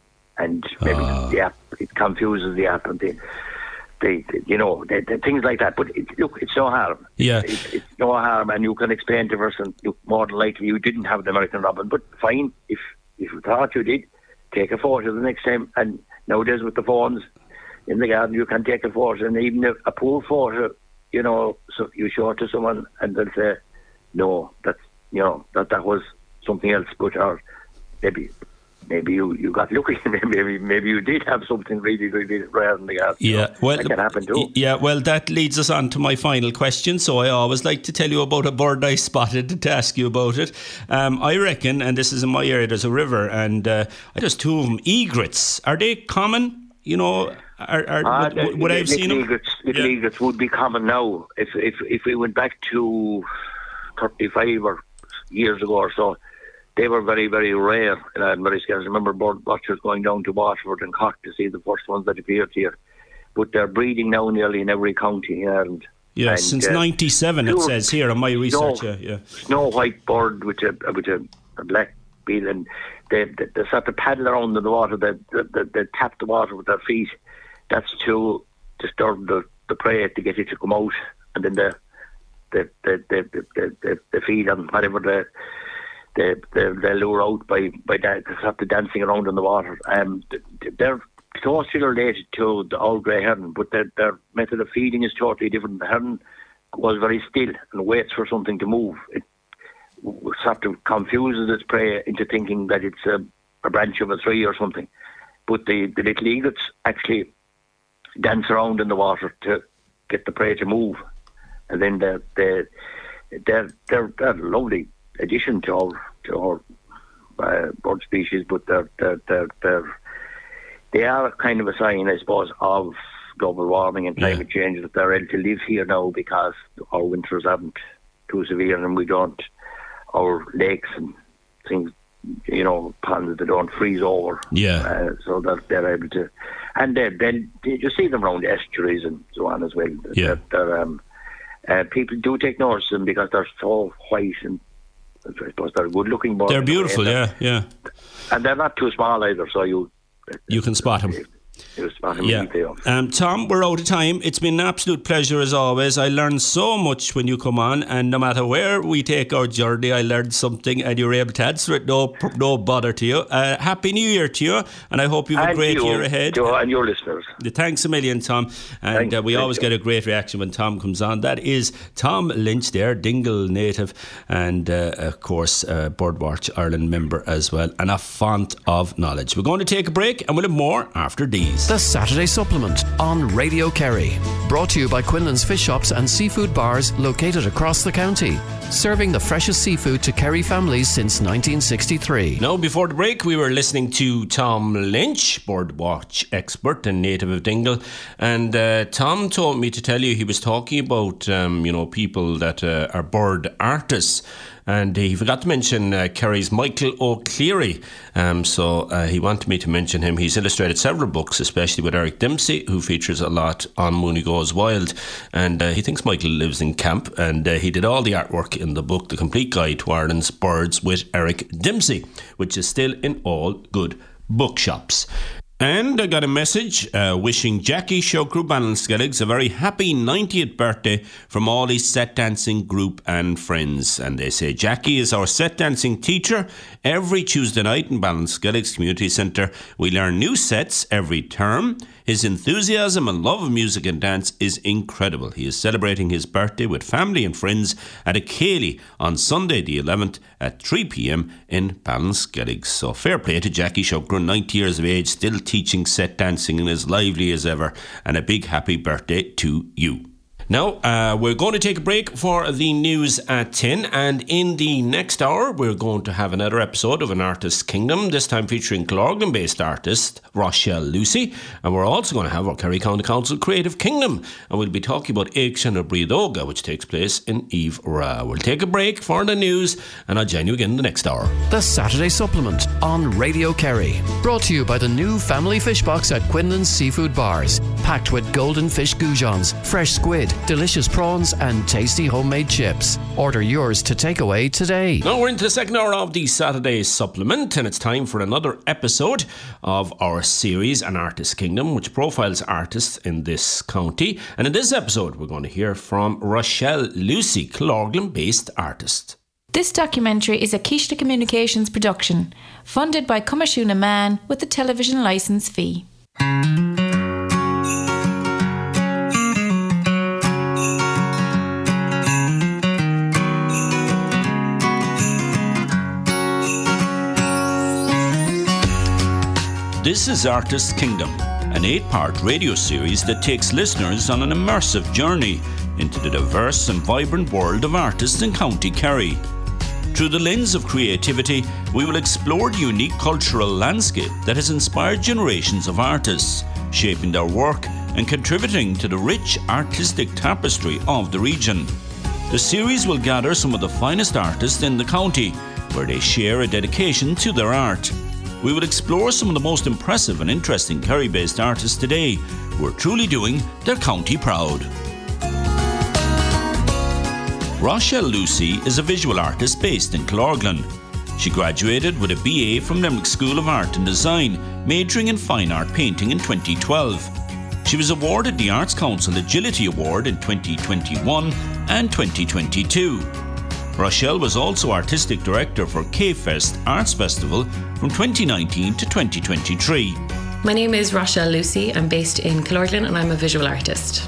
And maybe uh. the app, it confuses the app, and they, they, they you know, they, they, things like that. But it, look, it's no harm. Yeah, it's, it's no harm, and you can explain to a person, look, more than likely you didn't have the American robin, but fine. If if you thought you did, take a photo the next time. And nowadays with the phones in the garden, you can take a photo, and even a, a poor photo, you know, so you show it to someone, and they'll say, no, that's you know that that was something else, but or maybe. Maybe you, you got lucky. maybe maybe you did have something really, really rare in the garden. Yeah, you know? well, that can happen too. Yeah, well, that leads us on to my final question. So I always like to tell you about a bird I spotted to ask you about it. Um, I reckon, and this is in my area, there's a river, and uh, there's two of them. Egrets, are they common? You know, are, are, ah, would, the, would I have little seen them? Egrets, little yeah. egrets would be common now. If if if we went back to thirty-five or years ago or so. They were very, very rare and very scarce. I remember bird watchers going down to Waterford and Cork to see the first ones that appeared here. But they're breeding now nearly in every county in Ireland. Yeah, and, since uh, ninety-seven it says here on my research. Snow, yeah, yeah. Snow white bird with a with a, a black bill, and they, they they start to paddle around in the water. They, they, they, they tap the water with their feet. That's to disturb the, the prey to get it to come out, and then they they they they, they, they, they feed on whatever they. they they they lure out by by that, the dancing around in the water. Um, they're closely related to the old grey heron, but their their method of feeding is totally different. The heron was very still and waits for something to move. It sort of confuses its prey into thinking that it's a, a branch of a tree or something. But the, the little eaglets actually dance around in the water to get the prey to move, and then they're they're they're, they're, they're a lovely addition to our to our uh, bird species. But they're they're they're, they're they are kind of a sign, I suppose, of global warming and climate yeah. change, that they're able to live here now because our winters aren't too severe and we don't. Our lakes and things, you know, ponds that don't freeze over. Yeah. Uh, so that they're able to, and then then you see them around the estuaries and so on as well. Yeah. They're, they're, um, uh, people do take notice of them because they're so white and I suppose they're good looking birds. They're beautiful, yeah, yeah. And they're not too small either, so you you can spot them. Yeah. Um, Tom, we're out of time. It's been an absolute pleasure as always. I learned so much when you come on, and no matter where we take our journey, I learned something, and you were able to answer it. No, no bother to you. Uh, Happy New Year to you, and I hope you have and a great you, year ahead. Joe, and your listeners. Thanks a million, Tom. And Thanks, uh, we always you. get a great reaction when Tom comes on. That is Tom Lynch there, Dingle native, and uh, of course, uh, Birdwatch Ireland member as well, and a font of knowledge. We're going to take a break, and we'll have more after these. The Saturday Supplement on Radio Kerry. Brought to you by Quinlan's Fish Shops and Seafood Bars located across the county. Serving the freshest seafood to Kerry families since nineteen sixty-three. Now, before the break, we were listening to Tom Lynch, birdwatch expert and native of Dingle. And uh, Tom told me to tell you he was talking about, um, you know, people that uh, are bird artists. And he forgot to mention uh, Kerry's Michael O'Cleary. Um, so uh, he wanted me to mention him. He's illustrated several books, especially with Eric Dempsey, who features a lot on Mooney Goes Wild. And uh, he thinks Michael lives in camp. And uh, he did all the artwork in the book, The Complete Guide to Ireland's Birds with Eric Dempsey, which is still in all good bookshops. And I got a message uh, wishing Jackie Shokru Ballinskelligs a very happy ninetieth birthday from all his set dancing group and friends. And they say Jackie is our set dancing teacher every Tuesday night in Ballinskelligs Community Centre. We learn new sets every term. His enthusiasm and love of music and dance is incredible. He is celebrating his birthday with family and friends at a Cayley on Sunday the eleventh at three p.m. in Ballinskelligs. So fair play to Jackie Shokru, ninety years of age, still teaching set dancing and as lively as ever. And a big happy birthday to you. Now, uh, we're going to take a break for the news at ten, and in the next hour, we're going to have another episode of An Artist's Kingdom, this time featuring Cloglan-based artist Rochelle Lucy, and we're also going to have our Kerry County Council Creative Kingdom, and we'll be talking about Éagshan or Bríoga, which takes place in Eve Ra. We'll take a break for the news, and I'll join you again in the next hour. The Saturday Supplement on Radio Kerry. Brought to you by the new family fish box at Quinlan's Seafood Bars. Packed with golden fish goujons, fresh squid, delicious prawns and tasty homemade chips. Order yours to take away today. Now we're into the second hour of the Saturday Supplement, and it's time for another episode of our series An Artist's Kingdom, which profiles artists in this county. And in this episode we're going to hear from Rochelle Lucy, Cloglan-based artist. This documentary is a Kishta Communications production, funded by Comashuna Man with a television licence fee. This is Artist's Kingdom, an eight-part radio series that takes listeners on an immersive journey into the diverse and vibrant world of artists in County Kerry. Through the lens of creativity, we will explore the unique cultural landscape that has inspired generations of artists, shaping their work and contributing to the rich artistic tapestry of the region. The series will gather some of the finest artists in the county, where they share a dedication to their art. We will explore some of the most impressive and interesting Kerry-based artists today who are truly doing their county proud. Rochelle Lucy is a visual artist based in Cloglan. She graduated with a B A from Limerick School of Art and Design, majoring in fine art painting in twenty twelve. She was awarded the Arts Council Agility Award in twenty twenty-one and twenty twenty-two. Rochelle was also Artistic Director for K-Fest Arts Festival from twenty nineteen to twenty twenty-three. My name is Rochelle Lucy. I'm based in Killorglin and I'm a visual artist.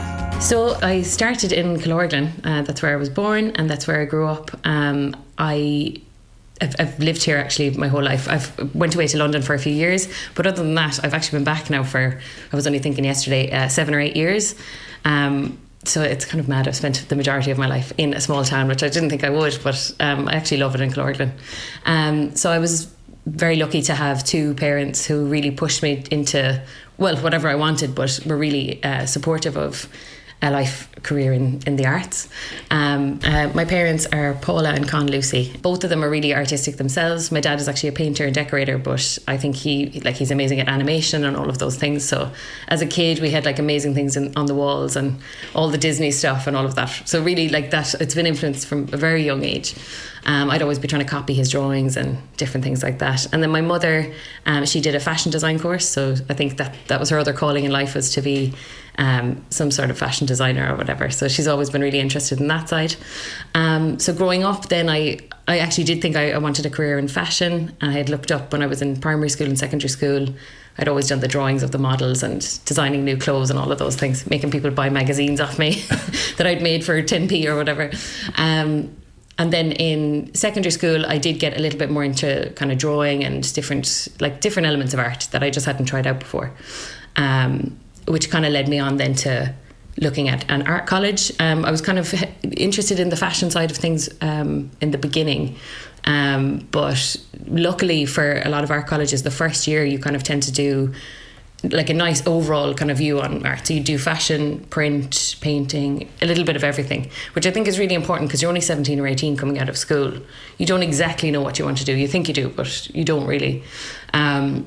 So I started in Killorglin, uh, that's where I was born and that's where I grew up. Um, I, I've, I've lived here actually my whole life. I've went away to London for a few years, but other than that, I've actually been back now for, I was only thinking yesterday, uh, seven or eight years. Um, so it's kind of mad. I've spent the majority of my life in a small town, which I didn't think I would, but um, I actually love it in Killorglin. Um, so I was very lucky to have two parents who really pushed me into, well, whatever I wanted, but were really uh, supportive of a life career in, in the arts. Um, uh, my parents are Paula and Con Lucy. Both of them are really artistic themselves. My dad is actually a painter and decorator, but I think he like he's amazing at animation and all of those things. So as a kid, we had like amazing things in, on the walls and all the Disney stuff and all of that. So really like that, it's been influenced from a very young age. Um, I'd always be trying to copy his drawings and different things like that. And then my mother, um, she did a fashion design course. So I think that that was her other calling in life, was to be um, some sort of fashion designer or whatever. So she's always been really interested in that side. Um, so growing up then I, I actually did think I, I wanted a career in fashion. I had looked up when I was in primary school and secondary school. I'd always done the drawings of the models and designing new clothes and all of those things, making people buy magazines off me that I'd made for ten p or whatever. Um, And then in secondary school, I did get a little bit more into kind of drawing and different, like different elements of art that I just hadn't tried out before, um, which kind of led me on then to looking at an art college. Um, I was kind of interested in the fashion side of things um, in the beginning. Um, but luckily for a lot of art colleges, the first year you kind of tend to do like a nice overall kind of view on art. So you do fashion, print, painting, a little bit of everything, which I think is really important because you're only seventeen or eighteen coming out of school. You don't exactly know what you want to do. You think you do, but you don't really. Um,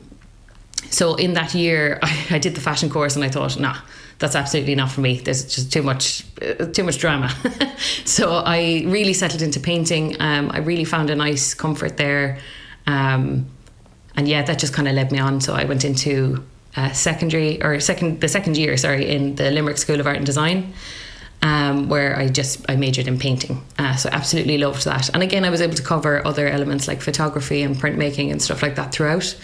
so in that year, I, I did the fashion course and I thought, nah, that's absolutely not for me. There's just too much, uh, too much drama. So I really settled into painting. Um, I really found a nice comfort there. Um, and yeah, that just kind of led me on. So I went into Uh, secondary or second the second year sorry in the Limerick School of Art and Design, um, where I just I majored in painting, uh, so absolutely loved that. And again, I was able to cover other elements like photography and printmaking and stuff like that throughout,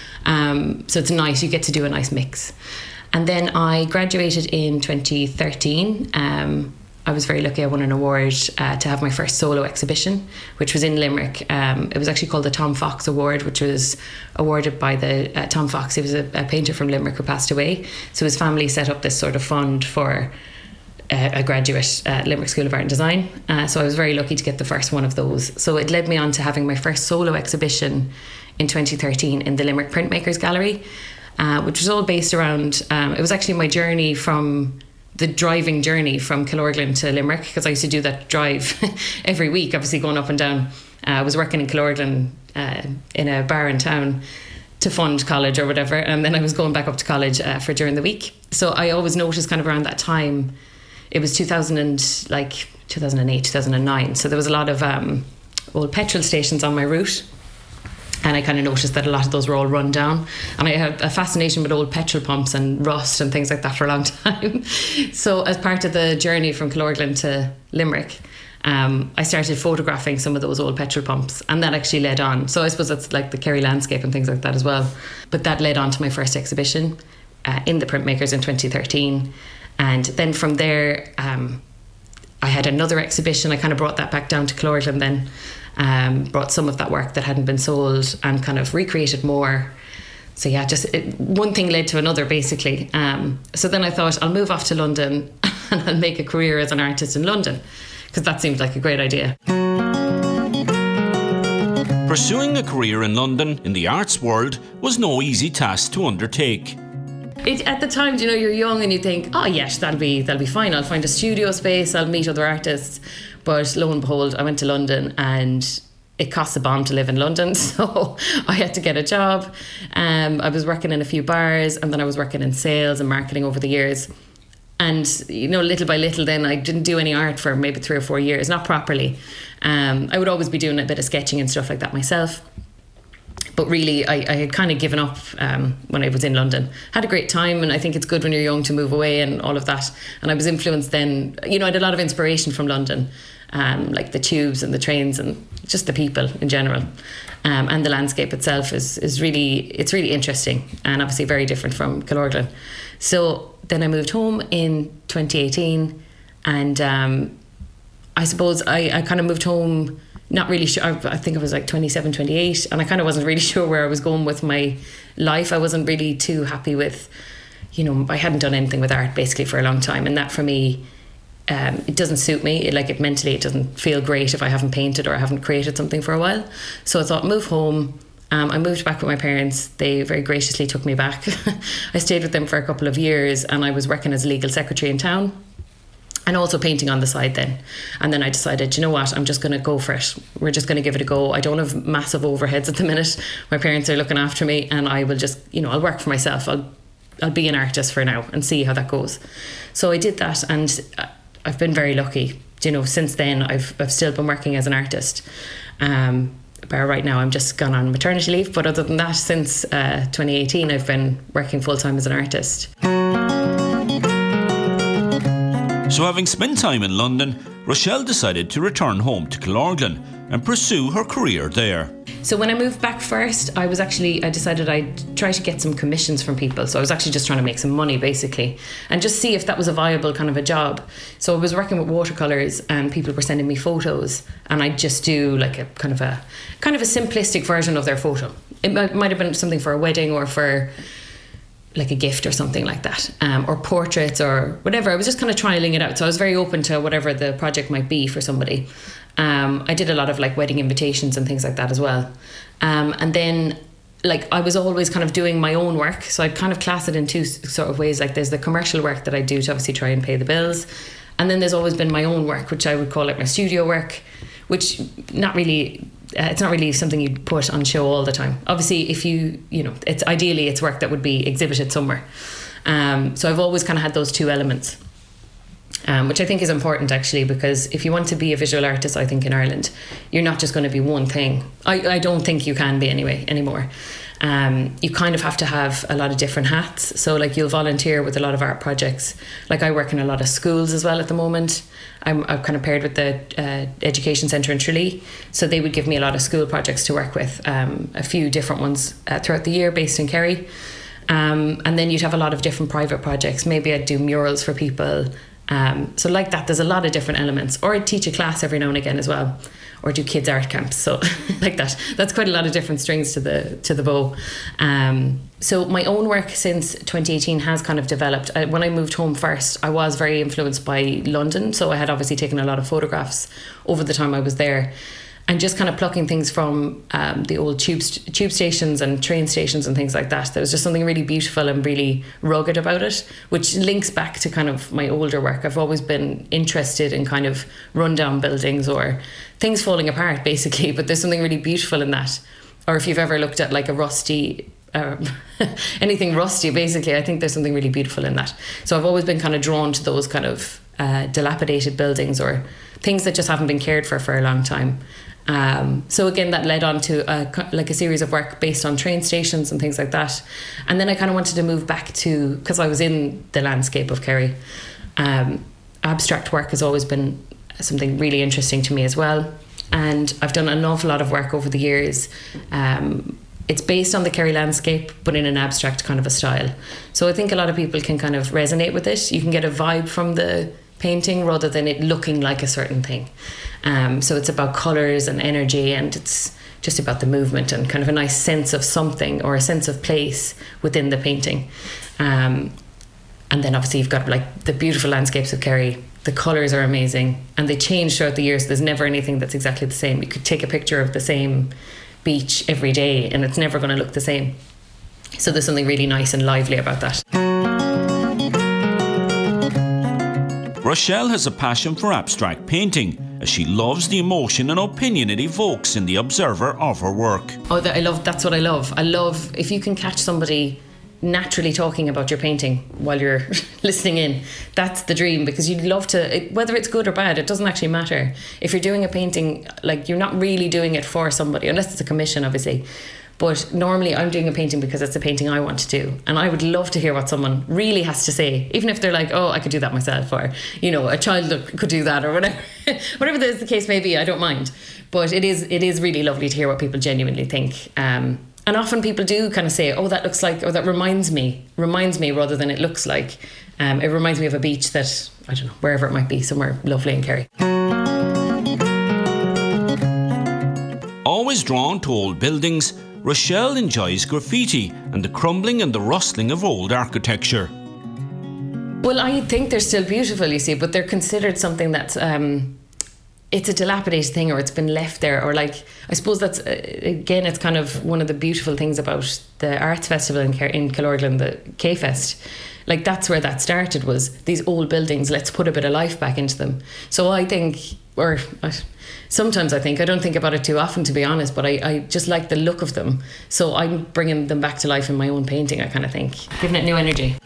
um, so it's nice, you get to do a nice mix. And then I graduated in twenty thirteen. um, I was very lucky. I won an award uh, to have my first solo exhibition, which was in Limerick. Um, it was actually called the Tom Fox Award, which was awarded by the uh, Tom Fox. He was a, a painter from Limerick who passed away. So his family set up this sort of fund for uh, a graduate at Limerick School of Art and Design. Uh, so I was very lucky to get the first one of those. So it led me on to having my first solo exhibition in twenty thirteen in the Limerick Printmakers Gallery, uh, which was all based around, um, it was actually my journey from the driving journey from Killorglin to Limerick, because I used to do that drive every week, obviously going up and down. Uh, I was working in Killorglin uh, in a bar in town to fund college or whatever, and then I was going back up to college uh, for during the week. So I always noticed kind of around that time, it was two thousand and like two thousand eight, two thousand nine. So there was a lot of um, old petrol stations on my route. And I kind of noticed that a lot of those were all run down. And I had a fascination with old petrol pumps and rust and things like that for a long time. So as part of the journey from Killorglin to Limerick, um, I started photographing some of those old petrol pumps. And that actually led on. So I suppose that's like the Kerry landscape and things like that as well. But that led on to my first exhibition uh, in the Printmakers in twenty thirteen. And then from there, um, I had another exhibition. I kind of brought that back down to Killorglin then. Um, brought some of that work that hadn't been sold and kind of recreated more. So yeah, just it, one thing led to another basically. Um, so then I thought I'll move off to London and I'll make a career as an artist in London, because that seemed like a great idea. Pursuing a career in London in the arts world was no easy task to undertake. It, at the time, you know, you're young and you think, oh yes, that'll be that'll be fine. I'll find a studio space, I'll meet other artists. But lo and behold, I went to London and it costs a bomb to live in London. So I had to get a job. Um, I was working in a few bars and then I was working in sales and marketing over the years. And, you know, little by little then I didn't do any art for maybe three or four years, not properly. Um, I would always be doing a bit of sketching and stuff like that myself. But really, I, I had kind of given up um, when I was in London. Had a great time, and I think it's good when you're young to move away and all of that. And I was influenced then, you know, I had a lot of inspiration from London. um, like the tubes and the trains and just the people in general. Um, and the landscape itself is is really, it's really interesting and obviously very different from Killorglin. So then I moved home in twenty eighteen, and um, I suppose I, I kind of moved home not really sure. I, I think I was like twenty-seven, twenty-eight, and I kind of wasn't really sure where I was going with my life. I wasn't really too happy with, you know, I hadn't done anything with art basically for a long time, and that for me, Um, it doesn't suit me. It, like it mentally, it doesn't feel great if I haven't painted or I haven't created something for a while. So I thought, move home. Um, I moved back with my parents. They very graciously took me back. I stayed with them for a couple of years, and I was working as a legal secretary in town, and also painting on the side then. And then I decided, you know what, I'm just going to go for it. We're just going to give it a go. I don't have massive overheads at the minute. My parents are looking after me, and I will just, you know, I'll work for myself. I'll, I'll be an artist for now and see how that goes. So I did that, and I've been very lucky. You know, since then I've I've still been working as an artist. Um, but right now I'm just gone on maternity leave. But other than that, since uh, twenty eighteen, I've been working full time as an artist. So having spent time in London, Rochelle decided to return home to Killorglin and pursue her career there. So when I moved back first, I was actually, I decided I'd try to get some commissions from people. So I was actually just trying to make some money basically and just see if that was a viable kind of a job. So I was working with watercolours and people were sending me photos, and I'd just do like a kind of a kind of a simplistic version of their photo. It might, might have been something for a wedding or for like a gift or something like that, um, or portraits or whatever. I was just kind of trialing it out. So I was very open to whatever the project might be for somebody. Um, I did a lot of like wedding invitations and things like that as well. Um, and then like I was always kind of doing my own work. So I'd kind of class it in two sort of ways. Like there's the commercial work that I do to obviously try and pay the bills. And then there's always been my own work, which I would call like my studio work, which not really, uh, it's not really something you'd put on show all the time. Obviously, if you, you know, it's ideally it's work that would be exhibited somewhere. Um, so I've always kind of had those two elements. Um, which I think is important actually, because if you want to be a visual artist, I think in Ireland, you're not just going to be one thing. I, I don't think you can be anyway anymore. Um, you kind of have to have a lot of different hats. So like you'll volunteer with a lot of art projects. Like I work in a lot of schools as well at the moment. I'm, I'm kind of paired with the uh, education centre in Tralee. So they would give me a lot of school projects to work with, um, a few different ones uh, throughout the year based in Kerry. Um, and then you'd have a lot of different private projects. Maybe I'd do murals for people. Um, so like that, there's a lot of different elements. Or I'd teach a class every now and again as well, or do kids art camps. So like that, that's quite a lot of different strings to the to the bow. Um, so my own work since twenty eighteen has kind of developed. I, when I moved home first, I was very influenced by London, so I had obviously taken a lot of photographs over the time I was there. And just kind of plucking things from um, the old tube st- tube stations and train stations and things like that. There was just something really beautiful and really rugged about it, which links back to kind of my older work. I've always been interested in kind of rundown buildings or things falling apart, basically. But there's something really beautiful in that. Or if you've ever looked at like a rusty, um, anything rusty, basically, I think there's something really beautiful in that. So I've always been kind of drawn to those kind of uh, dilapidated buildings or things that just haven't been cared for for a long time. Um, so again, that led on to a, like a series of work based on train stations and things like that. And then I kind of wanted to move back to, because I was in the landscape of Kerry, um, abstract work has always been something really interesting to me as well. And I've done an awful lot of work over the years. Um, it's based on the Kerry landscape, but in an abstract kind of a style. So I think a lot of people can kind of resonate with it. You can get a vibe from the painting rather than it looking like a certain thing. Um, so it's about colours and energy, and it's just about the movement and kind of a nice sense of something or a sense of place within the painting. Um, and then obviously you've got like the beautiful landscapes of Kerry. The colours are amazing and they change throughout the years. So there's never anything that's exactly the same. You could take a picture of the same beach every day and it's never going to look the same. So there's something really nice and lively about that. Rochelle has a passion for abstract painting, as she loves the emotion and opinion it evokes in the observer of her work. Oh, I love, that's what I love. I love if you can catch somebody naturally talking about your painting while you're listening in. That's the dream, because you'd love to, it, whether it's good or bad, it doesn't actually matter. If you're doing a painting, like you're not really doing it for somebody, unless it's a commission, obviously. But normally I'm doing a painting because it's a painting I want to do. And I would love to hear what someone really has to say, even if they're like, oh, I could do that myself, or, you know, a child could do that, or whatever. Whatever the, the case may be, I don't mind. But it is it is really lovely to hear what people genuinely think. Um, and often people do kind of say, oh, that looks like, or that reminds me, reminds me rather than it looks like. Um, it reminds me of a beach that, I don't know, wherever it might be, somewhere lovely in Kerry. Always drawn to old buildings, Rochelle enjoys graffiti and the crumbling and the rustling of old architecture. Well, I think they're still beautiful, you see, but they're considered something that's, um, it's a dilapidated thing, or it's been left there, or like, I suppose that's, uh, again, it's kind of one of the beautiful things about the arts festival in, in Killorglin, the K-Fest. Like, that's where that started, was these old buildings, let's put a bit of life back into them. So I think, or sometimes I think, I don't think about it too often, to be honest, but I, I just like the look of them. So I'm bringing them back to life in my own painting, I kind of think, giving it new energy.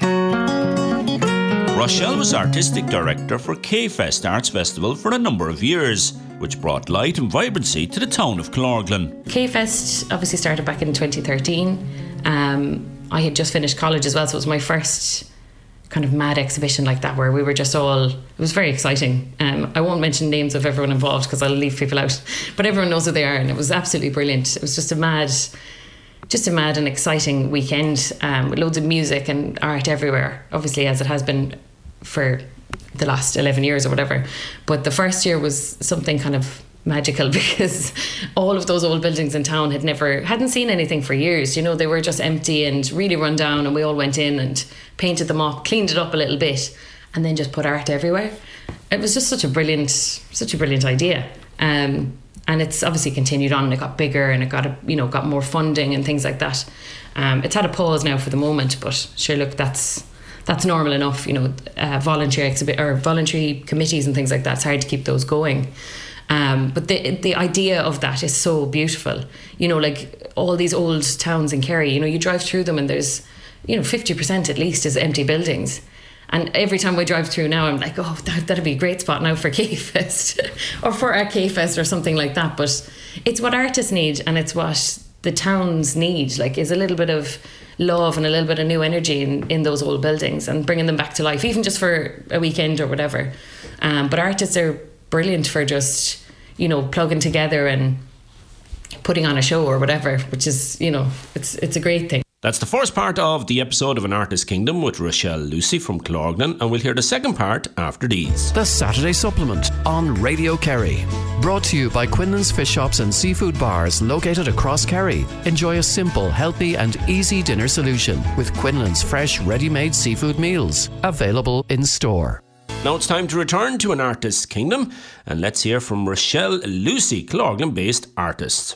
Rochelle was artistic director for K-Fest Arts Festival for a number of years, which brought light and vibrancy to the town of Killorglin. K-Fest obviously started back in twenty thirteen. Um, I had just finished college as well, so it was my first kind of mad exhibition like that, where we were just all, it was very exciting. Um, I won't mention names of everyone involved because I'll leave people out, but everyone knows who they are, and it was absolutely brilliant. It was just a mad, just a mad and exciting weekend, um, with loads of music and art everywhere, obviously, as it has been for the last eleven years or whatever. But the first year was something kind of magical, because all of those old buildings in town had never, hadn't seen anything for years. You know, they were just empty and really run down, and we all went in and painted them up, cleaned it up a little bit, and then just put art everywhere. It was just such a brilliant, such a brilliant idea. Um, and it's obviously continued on, and it got bigger, and it got, a, you know, got more funding and things like that. Um, it's had a pause now for the moment, but sure, look, that's that's normal enough. You know, uh, voluntary exhibit or voluntary committees and things like that. It's hard to keep those going. Um, but the the idea of that is so beautiful. You know, like all these old towns in Kerry, you know, you drive through them and there's, you know, fifty percent at least is empty buildings. And every time we drive through now, I'm like, oh, that, that'd be a great spot now for K-Fest or for a K-Fest or something like that. But it's what artists need, and it's what the towns need, like, is a little bit of love and a little bit of new energy in, in those old buildings, and bringing them back to life, even just for a weekend or whatever. Um, but artists are brilliant for just, you know, plugging together and putting on a show or whatever, which is, you know, it's it's a great thing. That's the first part of the episode of An Artist's Kingdom with Rochelle Lucy from Killorglin, and we'll hear the second part after these. The Saturday Supplement on Radio Kerry. Brought to you by Quinlan's Fish Shops and Seafood Bars located across Kerry. Enjoy a simple, healthy and easy dinner solution with Quinlan's fresh, ready-made seafood meals. Available in store. Now it's time to return to An Artist's Kingdom, and let's hear from Rochelle Lucy, Killorglin-based artist.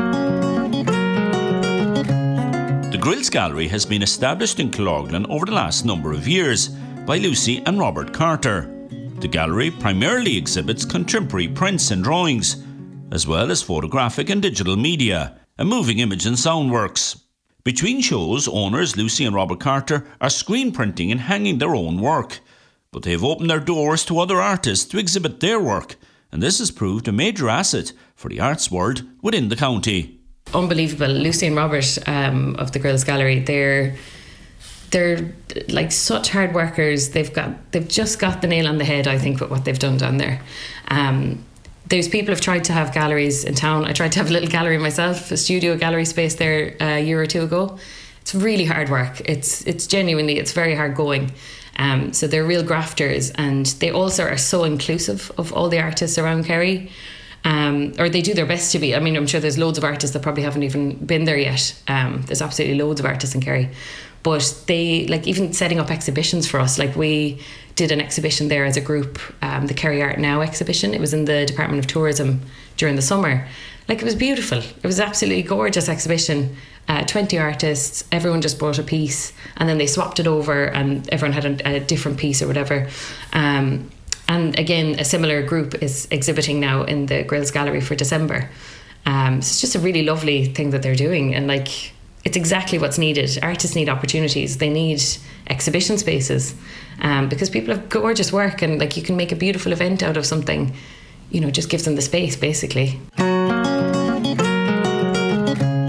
The Grills Gallery has been established in Killorglin over the last number of years by Lucy and Robert Carter. The gallery primarily exhibits contemporary prints and drawings, as well as photographic and digital media, and moving image and sound works. Between shows, owners Lucy and Robert Carter are screen printing and hanging their own work, but they have opened their doors to other artists to exhibit their work, and this has proved a major asset for the arts world within the county. Unbelievable. Lucy and Robert um, of the Grills Gallery, they're they're like such hard workers. They've got they've just got the nail on the head, I think, with what they've done down there. Um, there's people have tried to have galleries in town. I tried to have a little gallery myself, a studio gallery space there a year or two ago. It's really hard work. It's it's genuinely, it's very hard going. Um, so they're real grafters, and they also are so inclusive of all the artists around Kerry. Um, or they do their best to be. I mean, I'm sure there's loads of artists that probably haven't even been there yet. Um, there's absolutely loads of artists in Kerry. But they, like, even setting up exhibitions for us. Like, we did an exhibition there as a group, um, the Kerry Art Now exhibition. It was in the Department of Tourism during the summer. Like, it was beautiful. It was absolutely gorgeous exhibition. Uh, twenty artists, everyone just brought a piece, and then they swapped it over, and everyone had a, a different piece or whatever. Um, And again, a similar group is exhibiting now in the Grills Gallery for December. Um, so it's just a really lovely thing that they're doing. And like, it's exactly what's needed. Artists need opportunities. They need exhibition spaces, um, because people have gorgeous work, and like, you can make a beautiful event out of something, you know, just gives them the space, basically.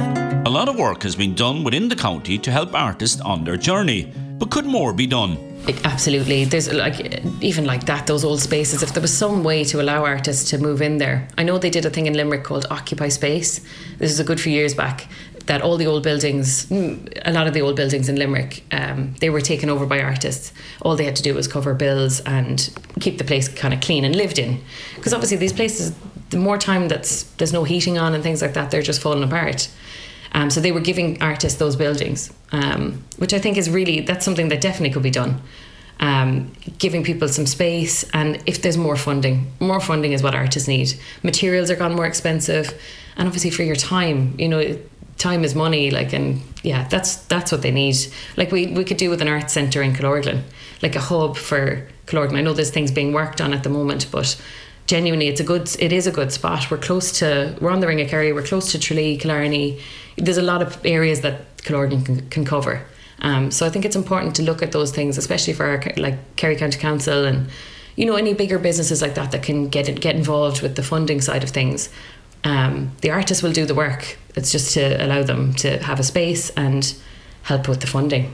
lot of work has been done within the county to help artists on their journey, but could more be done? It, absolutely. There's like, even like that, those old spaces, if there was some way to allow artists to move in there. I know they did a thing in Limerick called Occupy Space. This is a good few years back, that all the old buildings, a lot of the old buildings in Limerick, um, they were taken over by artists. All they had to do was cover bills and keep the place kind of clean and lived in. Because obviously these places, the more time that's there's no heating on and things like that, they're just falling apart. Um, so they were giving artists those buildings, um, which I think is really, that's something that definitely could be done. Um, giving people some space, and if there's more funding, more funding is what artists need. Materials are gone more expensive, and obviously for your time, you know, time is money, like, and yeah, that's that's what they need. Like we, we could do with an arts centre in Killorglin, like a hub for Killorglin. I know there's things being worked on at the moment, but genuinely it's a good, it is a good spot. We're close to, we're on the Ring of Kerry, we're close to Tralee, Killarney. There's a lot of areas that Killorglin can, can cover. Um, so I think it's important to look at those things, especially for our, like Kerry County Council and, you know, any bigger businesses like that that can get get involved with the funding side of things. Um, the artists will do the work. It's just to allow them to have a space and help with the funding.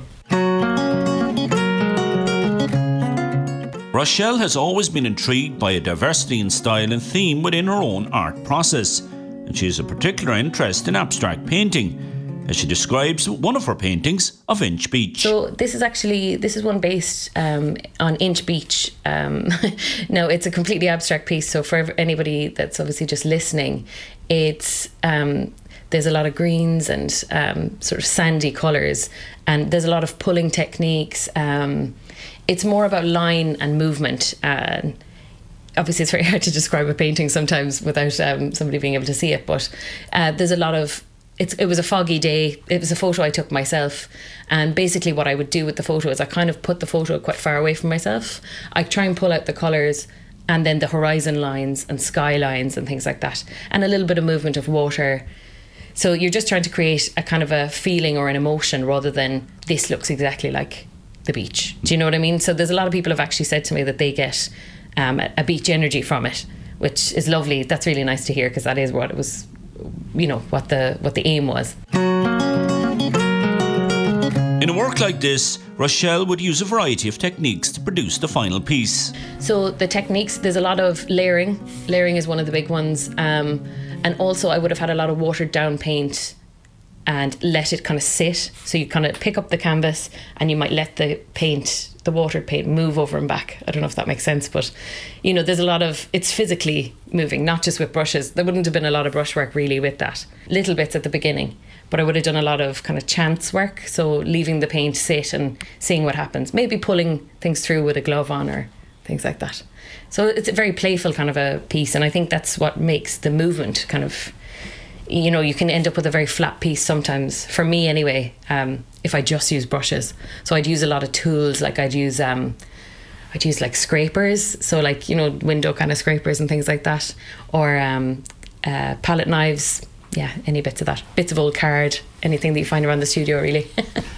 Rochelle has always been intrigued by a diversity in style and theme within her own art process, and she has a particular interest in abstract painting, as she describes one of her paintings of Inch Beach. So this is actually, this is one based um, on Inch Beach. Um, now, it's a completely abstract piece, so for anybody that's obviously just listening, it's um, there's a lot of greens and um, sort of sandy colours, and there's a lot of pulling techniques. Um, it's more about line and movement. And obviously it's very hard to describe a painting sometimes without um, somebody being able to see it, but uh, there's a lot of, It's, it was a foggy day. It was a photo I took myself, and basically what I would do with the photo is I kind of put the photo quite far away from myself. I try and pull out the colours and then the horizon lines and sky lines and things like that, and a little bit of movement of water. So you're just trying to create a kind of a feeling or an emotion rather than this looks exactly like the beach. Do you know what I mean? So there's a lot of people have actually said to me that they get um, a beach energy from it, which is lovely. That's really nice to hear, because that is what it was, you know, what the what the aim was. In a work like this, Rochelle would use a variety of techniques to produce the final piece. So the techniques, there's a lot of layering. Layering is one of the big ones. Um, and also I would have had a lot of watered down paint and let it kind of sit. So you kind of pick up the canvas and you might let the paint, the watered paint, move over and back. I don't know if that makes sense, but you know, there's a lot of, it's physically moving, not just with brushes. There wouldn't have been a lot of brushwork really with that. Little bits at the beginning, but I would have done a lot of kind of chance work. So leaving the paint sit and seeing what happens. Maybe pulling things through with a glove on or things like that. So it's a very playful kind of a piece. And I think that's what makes the movement kind of, you know, you can end up with a very flat piece sometimes, for me anyway, um, if I just use brushes. So I'd use a lot of tools, like I'd use um, I'd use like scrapers, so like, you know, window kind of scrapers and things like that, or um, uh, palette knives, yeah, any bits of that, bits of old card, anything that you find around the studio really.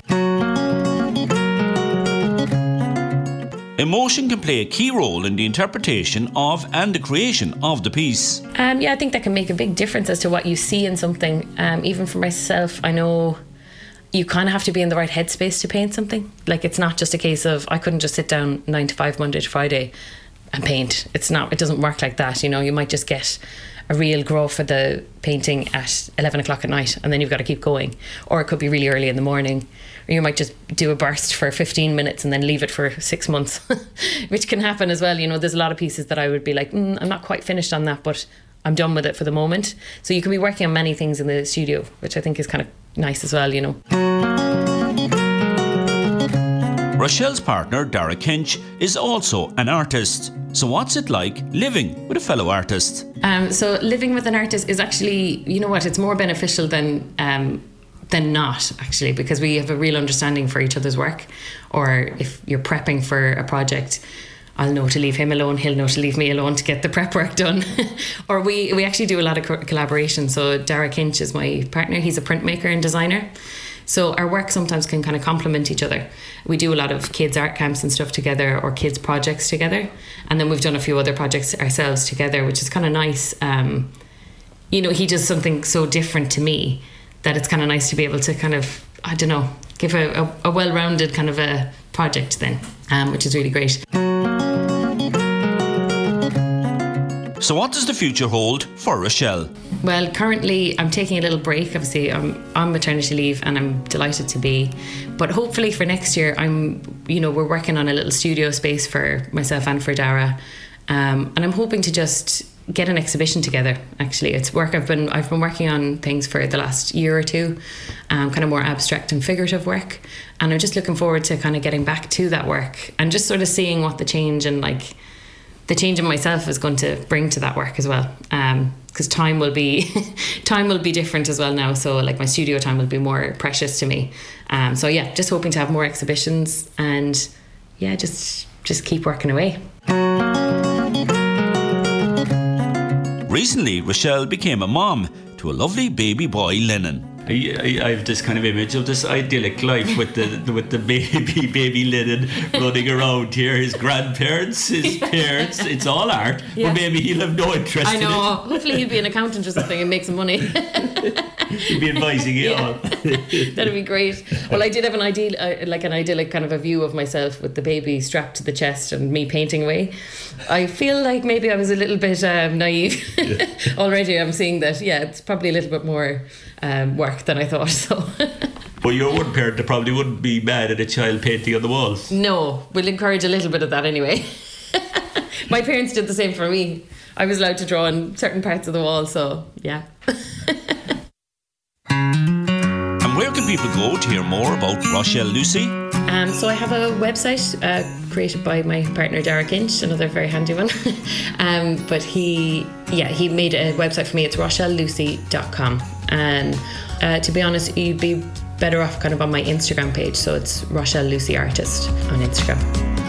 Emotion can play a key role in the interpretation of and the creation of the piece. Um, yeah, I think that can make a big difference as to what you see in something. Um, even for myself, I know you kind of have to be in the right headspace to paint something. Like, it's not just a case of, I couldn't just sit down nine to five Monday to Friday and paint. It's not, it doesn't work like that. You know, you might just get a real grow for the painting at eleven o'clock at night, and then you've got to keep going. Or it could be really early in the morning. Or you might just do a burst for fifteen minutes and then leave it for six months, which can happen as well. You know, there's a lot of pieces that I would be like, mm, I'm not quite finished on that, but I'm done with it for the moment. So you can be working on many things in the studio, which I think is kind of nice as well, you know. Rochelle's partner, Dara Kinch, is also an artist. So what's it like living with a fellow artist? Um, so living with an artist is actually, you know what, it's more beneficial than um, than not, actually, because we have a real understanding for each other's work. Or if you're prepping for a project, I'll know to leave him alone, he'll know to leave me alone to get the prep work done. Or we, we actually do a lot of co- collaboration. So Dara Kinch is my partner, he's a printmaker and designer. So our work sometimes can kind of complement each other. We do a lot of kids' art camps and stuff together, or kids' projects together. And then we've done a few other projects ourselves together, which is kind of nice. Um, you know, he does something so different to me that it's kind of nice to be able to kind of, I don't know, give a, a, a well-rounded kind of a project then, um, which is really great. So what does the future hold for Rochelle? Well, currently I'm taking a little break. Obviously, I'm on maternity leave and I'm delighted to be. But hopefully for next year, I'm, you know, we're working on a little studio space for myself and for Dara. Um, and I'm hoping to just get an exhibition together. Actually, it's work I've been I've been working on things for the last year or two, um, kind of more abstract and figurative work. And I'm just looking forward to kind of getting back to that work and just sort of seeing what the change and like the change in myself is going to bring to that work as well. Um, because time will be time will be different as well now. So like my studio time will be more precious to me. Um, so yeah, just hoping to have more exhibitions and yeah, just just keep working away. Recently, Rochelle became a mom to a lovely baby boy, Lennon. I, I, I have this kind of image of this idyllic life with the with the baby baby Lennon running around here. His grandparents, his parents, it's all art. Yeah. But maybe he'll have no interest I know. in it. Hopefully he'll be an accountant or something and make some money. He'll be advising it Yeah. all. That'd be great. Well, I did have an ideal, uh, like an idyllic kind of a view of myself with the baby strapped to the chest and me painting away. I feel like maybe I was a little bit um, naive. Yeah. Already I'm seeing that, yeah, it's probably a little bit more um, work than I thought. So. But you're one parent that probably wouldn't be mad at a child painting on the walls. No, we'll encourage a little bit of that anyway. My parents did the same for me. I was allowed to draw on certain parts of the wall, so yeah. And where can people go to hear more about Rochelle Lucy? Um, so I have a website uh, created by my partner Dara Kinch, another very handy one. um, but he, yeah, he made a website for me. It's rochelle lucy dot com. And uh, to be honest, you'd be better off kind of on my Instagram page. So it's Rochelle Lucy Artist on Instagram.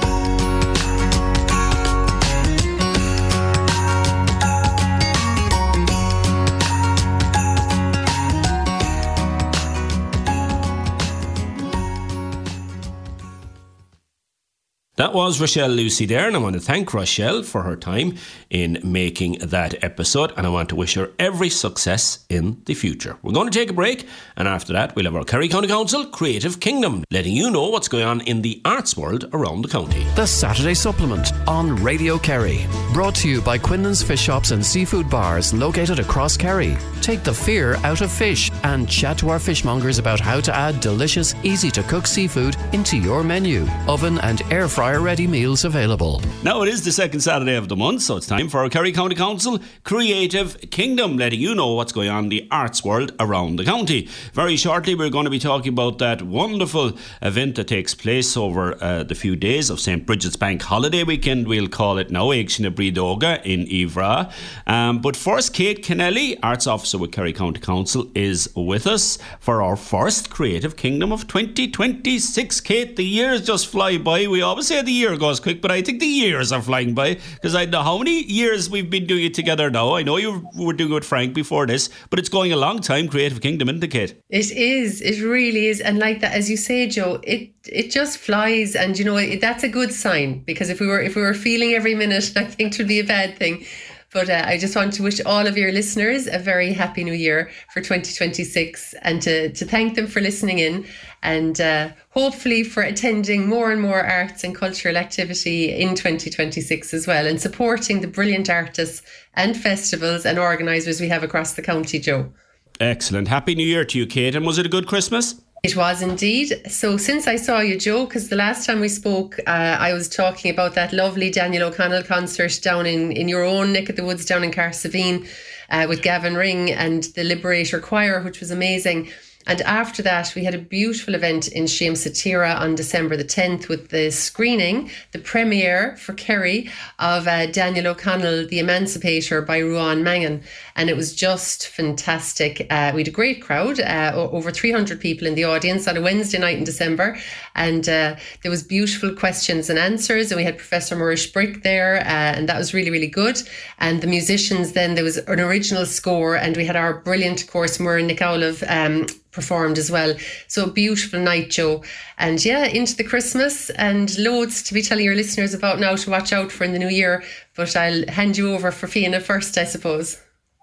That was Rochelle Lucy there, and I want to thank Rochelle for her time in making that episode, and I want to wish her every success in the future. We're going to take a break, and after that we'll have our Kerry County Council Creative Kingdom, letting you know what's going on in the arts world around the county. The Saturday Supplement on Radio Kerry. Brought to you by Quinlan's Fish Shops and Seafood Bars located across Kerry. Take the fear out of fish and chat to our fishmongers about how to add delicious, easy-to-cook seafood into your menu. Oven and air fryer ready meals available. Now it is the second Saturday of the month, so it's time for our Kerry County Council Creative Kingdom, letting you know what's going on in the arts world around the county. Very shortly we're going to be talking about that wonderful event that takes place over uh, the few days of Saint Bridget's Bank Holiday Weekend, we'll call it now, Éigeanna Brídóga in Ivra. Um, but first, Kate Kennelly, Arts Officer with Kerry County Council, is with us for our first Creative Kingdom of twenty twenty-six. Kate, the years just fly by. We always say the year goes quick, but I think the years are flying by, because I know how many years we've been doing it together now. I know you were doing it with Frank before this, but it's going a long time, Creative Kingdom, isn't it, Kate? It is. It really is. And like that, as you say, Joe, it it just flies. And, you know, it, that's a good sign, because if we were if we were feeling every minute, I think it would be a bad thing. But uh, I just want to wish all of your listeners a very happy new year for twenty twenty-six, and to, to thank them for listening in, and uh, hopefully for attending more and more arts and cultural activity in twenty twenty-six as well, and supporting the brilliant artists and festivals and organisers we have across the county, Joe. Excellent. Happy New Year to you, Kate. And was it a good Christmas? It was indeed. So since I saw you, Joe, because the last time we spoke, uh, I was talking about that lovely Daniel O'Connell concert down in, in your own neck of the woods down in Carsavine uh, with Gavin Ring and the Liberator Choir, which was amazing. And after that, we had a beautiful event in Seamus Satira on December the tenth with the screening, the premiere for Kerry of uh, Daniel O'Connell, The Emancipator by Ruan Mangan. And it was just fantastic. Uh, we had a great crowd, uh, over three hundred people in the audience on a Wednesday night in December. And uh, there was beautiful questions and answers. And we had Professor Murish Brick there, uh, and that was really, really good. And the musicians then, there was an original score, and we had our brilliant, of course, Muir Nicolav um performed as well. So a beautiful night, Joe. And yeah, into the Christmas, and loads to be telling your listeners about now to watch out for in the new year. But I'll hand you over for Fiona first, I suppose.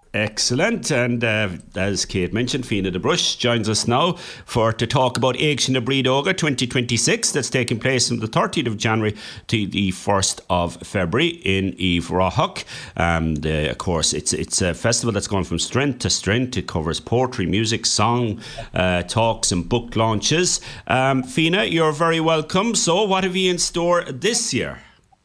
Excellent. And uh, as Kate mentioned, Fianna de Brush joins us now for to talk about Éagside na Brídeoga twenty twenty-six that's taking place from the thirtieth of January to the first of February in Eve Rohach. Um, the, of course, it's it's a festival that's gone from strength to strength. It covers poetry, music, song, uh, talks and book launches. Um, Fianna, you're very welcome. So what have you in store this year?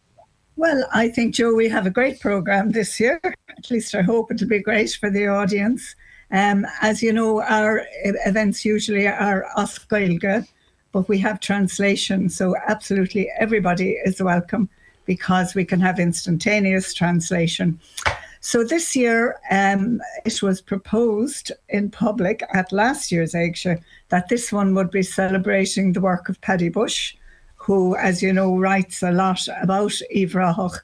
Well, I think, Joe, we have a great programme this year. At least I hope it'll be great for the audience. Um, as you know, our events usually are as Gaeilge, but we have translation, so absolutely everybody is welcome because we can have instantaneous translation. So this year, um, it was proposed in public at last year's Éagside that this one would be celebrating the work of Paddy Bush, who, as you know, writes a lot about Eve Rohach,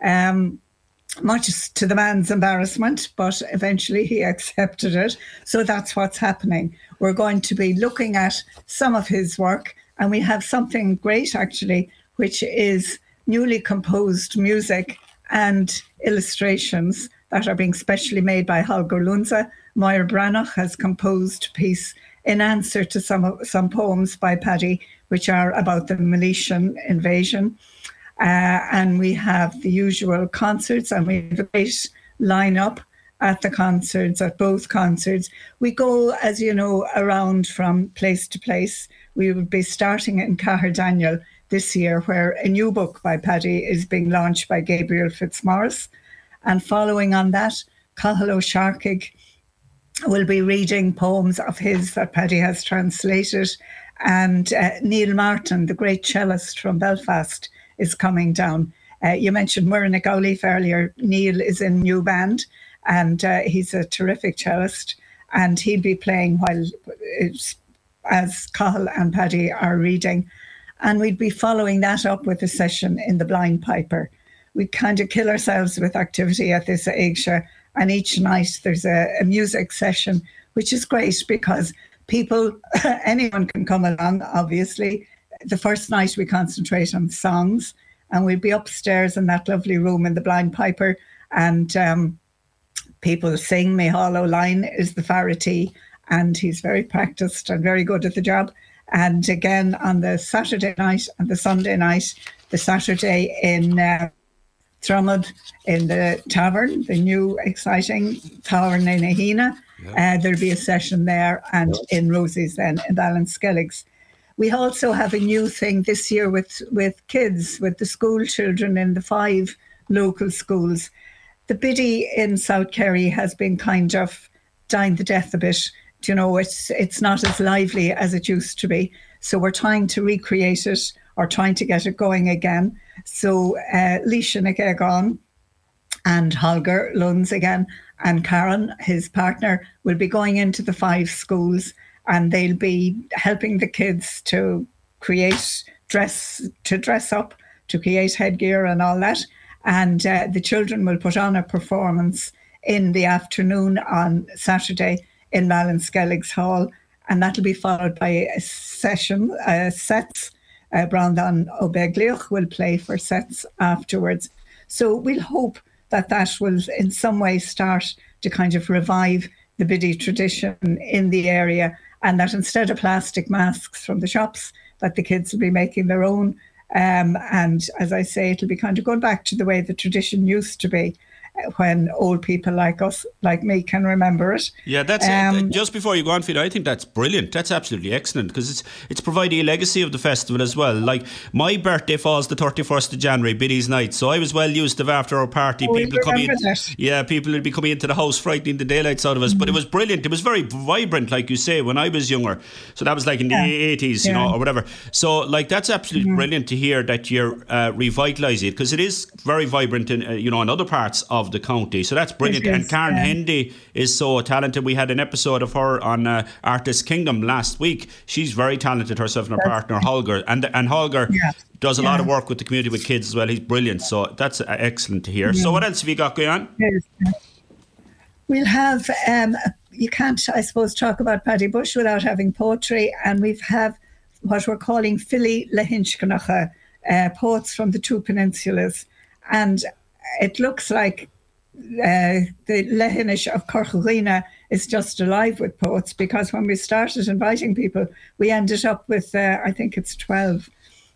um, much to the man's embarrassment, but eventually he accepted it. So that's what's happening. We're going to be looking at some of his work, and we have something great, actually, which is newly composed music and illustrations that are being specially made by Holger Lunze. Moira Branagh has composed a piece in answer to some some poems by Paddy, which are about the Milesian invasion. Uh, and we have the usual concerts, and we have a great lineup at the concerts, at both concerts. We go, as you know, around from place to place. We will be starting in Caherdaniel this year, where a new book by Paddy is being launched by Gabriel Fitzmaurice. And following on that, Cathal O'Sharkig will be reading poems of his that Paddy has translated. And uh, Neil Martin, the great cellist from Belfast, is coming down. Uh, you mentioned Muireann Gowleaf earlier. Neil is in new band, and uh, he's a terrific cellist. And he'll be playing while it's, as Cathal and Paddy are reading. And we'd be following that up with a session in the Blind Piper. We kind of kill ourselves with activity at this Éagside, and each night there's a, a music session, which is great because people, anyone can come along, obviously. The first night we concentrate on songs, and we'll be upstairs in that lovely room in the Blind Piper, and um, people sing. Micheál O'Line is the Faratee, and he's very practiced and very good at the job. And again, on the Saturday night and the Sunday night, the Saturday in uh, Thrummond in the tavern, the new exciting tavern in Ahina. Yeah. Uh, there'll be a session there, and in Rosie's then in Ballinskelligs. We also have a new thing this year with, with kids, with the school children in the five local schools. The biddy in South Kerry has been kind of dying the death a bit. You know, it's it's not as lively as it used to be. So we're trying to recreate it or trying to get it going again. So uh, Leisha Nigegon and Holger Lunze again and Karen, his partner, will be going into the five schools, and they'll be helping the kids to create dress, to dress up, to create headgear and all that. And uh, the children will put on a performance in the afternoon on Saturday in Ballinskelligs Hall, and that'll be followed by a session, uh, sets. Uh, Brandon O'Begliuch will play for sets afterwards. So we'll hope that that will in some way start to kind of revive the biddy tradition in the area, and that instead of plastic masks from the shops, that the kids will be making their own. Um, and as I say, it'll be kind of going back to the way the tradition used to be, when old people like us, like me, can remember it. Yeah, that's um, it. Just before you go on, Fianna, I think that's brilliant. That's absolutely excellent, because it's it's providing a legacy of the festival as well. Like, my birthday falls the thirty-first of January, Biddy's night, so I was well used to after our party, oh, people coming in, that. yeah, people would be coming into the house frightening the daylights out of us. Mm-hmm. But it was brilliant. It was very vibrant, like you say, when I was younger. So that was like in yeah. the eighties, you yeah. know, or whatever. So like that's absolutely mm-hmm. brilliant to hear that you're uh, revitalising it, because it is very vibrant in uh, you know in other parts of the county. So that's brilliant. Is, and Karen yeah. Hendy is so talented. We had an episode of her on uh, Artist Kingdom last week. She's very talented herself and her that's partner Holger. And and Holger yeah. does a yeah. lot of work with the community, with kids as well. He's brilliant. So that's uh, excellent to hear. Yeah. So what else have you got going on? Yes. We'll have, um, you can't, I suppose, talk about Paddy Bush without having poetry. And we have what we're calling Philly Lehinchkanacha, uh, poets from the two peninsulas. And it looks like uh, the Lehenish of Corchalghina is just alive with poets, because when we started inviting people, we ended up with, uh, I think it's twelve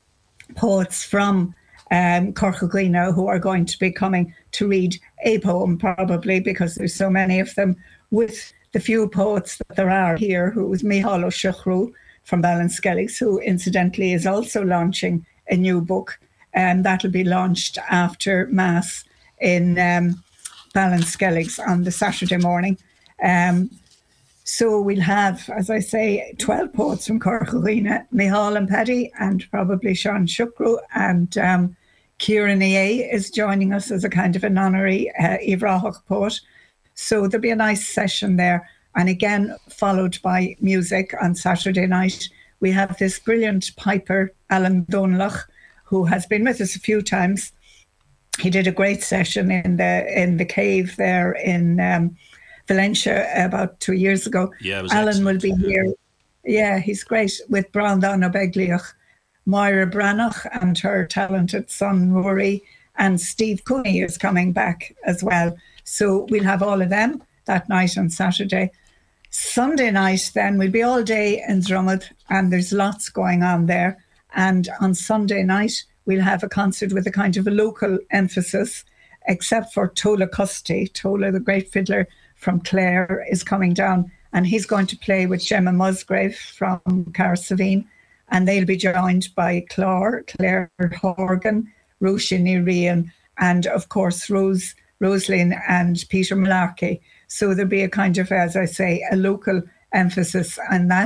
poets from um, Corchalghina who are going to be coming to read a poem, probably, because there's so many of them, with the few poets that there are here, who was Micheál Ó Siochrú from Ballinskelligs, who incidentally is also launching a new book, and that'll be launched after Mass in um, Ballinskelligs on the Saturday morning. Um, so we'll have, as I say, twelve poets from Corchalghina, Micheál and Paddy, and probably Sean Siochrú, and um, Kieran E A is joining us as a kind of an honorary uh, Ivrahach poet. So there'll be a nice session there. And again, followed by music on Saturday night. We have this brilliant piper, Alan Donlach, who has been with us a few times. He did a great session in the in the cave there in um, Valencia about two years ago. Yeah, it was Alan will excellent. be here. Yeah, he's great, with Brandon O'Begliach, Moira Branach and her talented son Rory, and Steve Cooney is coming back as well. So we'll have all of them that night on Saturday. Sunday night, then, we'll be all day in Drummond, and there's lots going on there. And on Sunday night, we'll have a concert with a kind of a local emphasis, except for Tola Custy. Tola, the great fiddler from Clare, is coming down, and he's going to play with Gemma Musgrave from Carsavine, and they'll be joined by Clare, Claire Horgan, Roisin Irian, and of course Rose, Rosaline and Peter Malarkey. So there'll be a kind of, as I say, a local emphasis on that.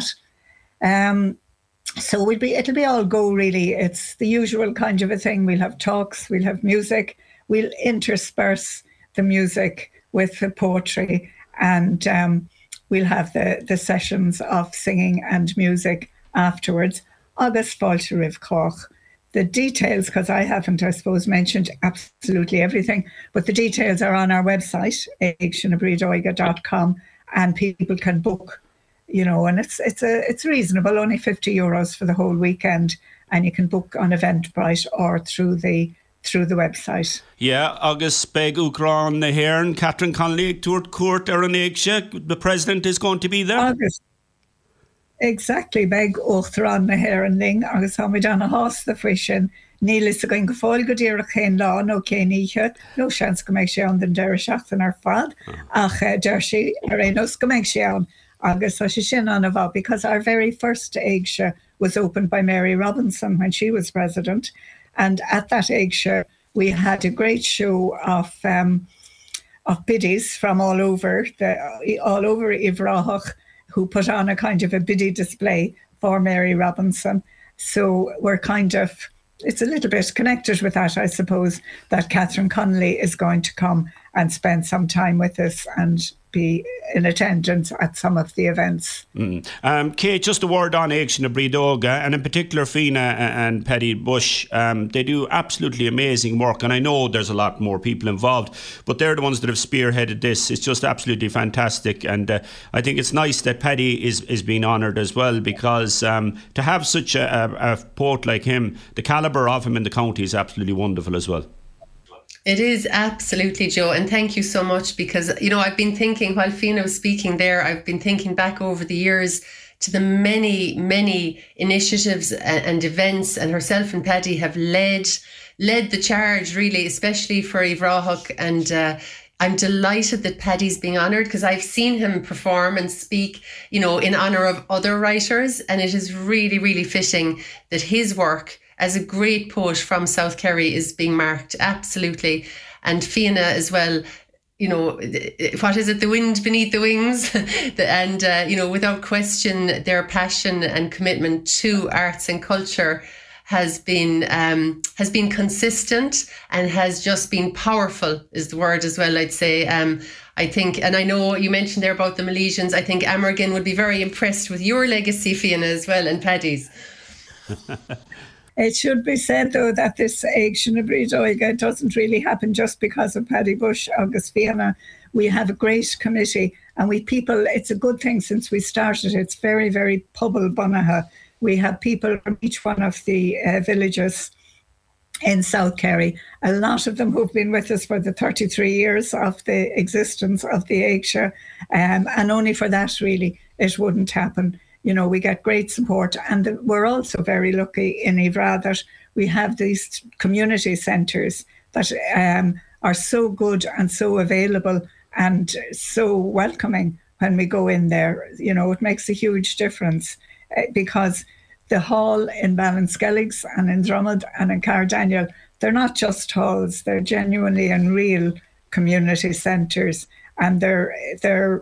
Um, so we'll be, it'll be all go, really. It's the usual kind of a thing. We'll have talks, we'll have music, we'll intersperse the music with the poetry, and um, we'll have the, the sessions of singing and music afterwards. August Fáilte Riv Cork. The details, because I haven't, I suppose, mentioned absolutely everything, but the details are on our website, eig sin na bríodóige dot com, and people can book, you know, and it's it's a it's reasonable, only fifty euros for the whole weekend, and you can book on Eventbrite or through the through the website. Yeah, August Beg Ukran Nahairn, Catherine Connolly, Tourt Court Aranegsha, the president is going to be there. August. Exactly, beg Uchtran Nahairn Ling, August Hamidana Haas the Frishin, Neil is going to fall good year of Kane Law, no Kane no chance to make she on the Derishach and her fad, Ach Dershi, Arenos to make she on August Hashishin on about, because our very first Aigsha was opened by Mary Robinson when she was president. And at that Aigsha, we had a great show of um, of biddies from all over the all over Ivrahach, who put on a kind of a biddy display for Mary Robinson. So we're kind of, it's a little bit connected with that, I suppose, that Catherine Connolly is going to come and spend some time with us and be in attendance at some of the events. Mm. Um, Kate, just a word on Eig sin na bríodóige, and in particular Fina and Paddy Bush. Um, they do absolutely amazing work, and I know there's a lot more people involved, but they're the ones that have spearheaded this. It's just absolutely fantastic, and uh, I think it's nice that Paddy is, is being honoured as well, because um, to have such a, a, a poet like him, the calibre of him in the county is absolutely wonderful as well. It is absolutely, Joe, and thank you so much, because, you know, I've been thinking, while Fina was speaking there, I've been thinking back over the years to the many, many initiatives and, and events, and herself and Paddy have led led the charge, really, especially for Ivrahach, and uh, I'm delighted that Paddy's being honoured, because I've seen him perform and speak, you know, in honour of other writers, and it is really, really fitting that his work as a great poet from South Kerry is being marked, absolutely. And Fiona as well, you know, what is it, the wind beneath the wings? and, uh, you know, without question, their passion and commitment to arts and culture has been um, has been consistent and has just been powerful, is the word as well, I'd say. Um, I think, and I know you mentioned there about the Milesians, I think Amergin would be very impressed with your legacy, Fiona, as well, and Paddy's. It should be said, though, that this Eig sin na bríodóige doesn't really happen just because of Paddy Bush, August Fiona. We have a great committee, and we people, it's a good thing since we started. It's very, very pobl bunaha. We have people from each one of the uh, villages in South Kerry. A lot of them who've been with us for the thirty-three years of the existence of the Aiksha, um, and only for that really it wouldn't happen. You know, we get great support, and the, we're also very lucky in Ivra that we have these community centres that um, are so good and so available and so welcoming when we go in there. You know, it makes a huge difference uh, because the hall in Ballinskelligs and in Drummond and in Cardaniel, they're not just halls, they're genuinely and real community centres, and they're they're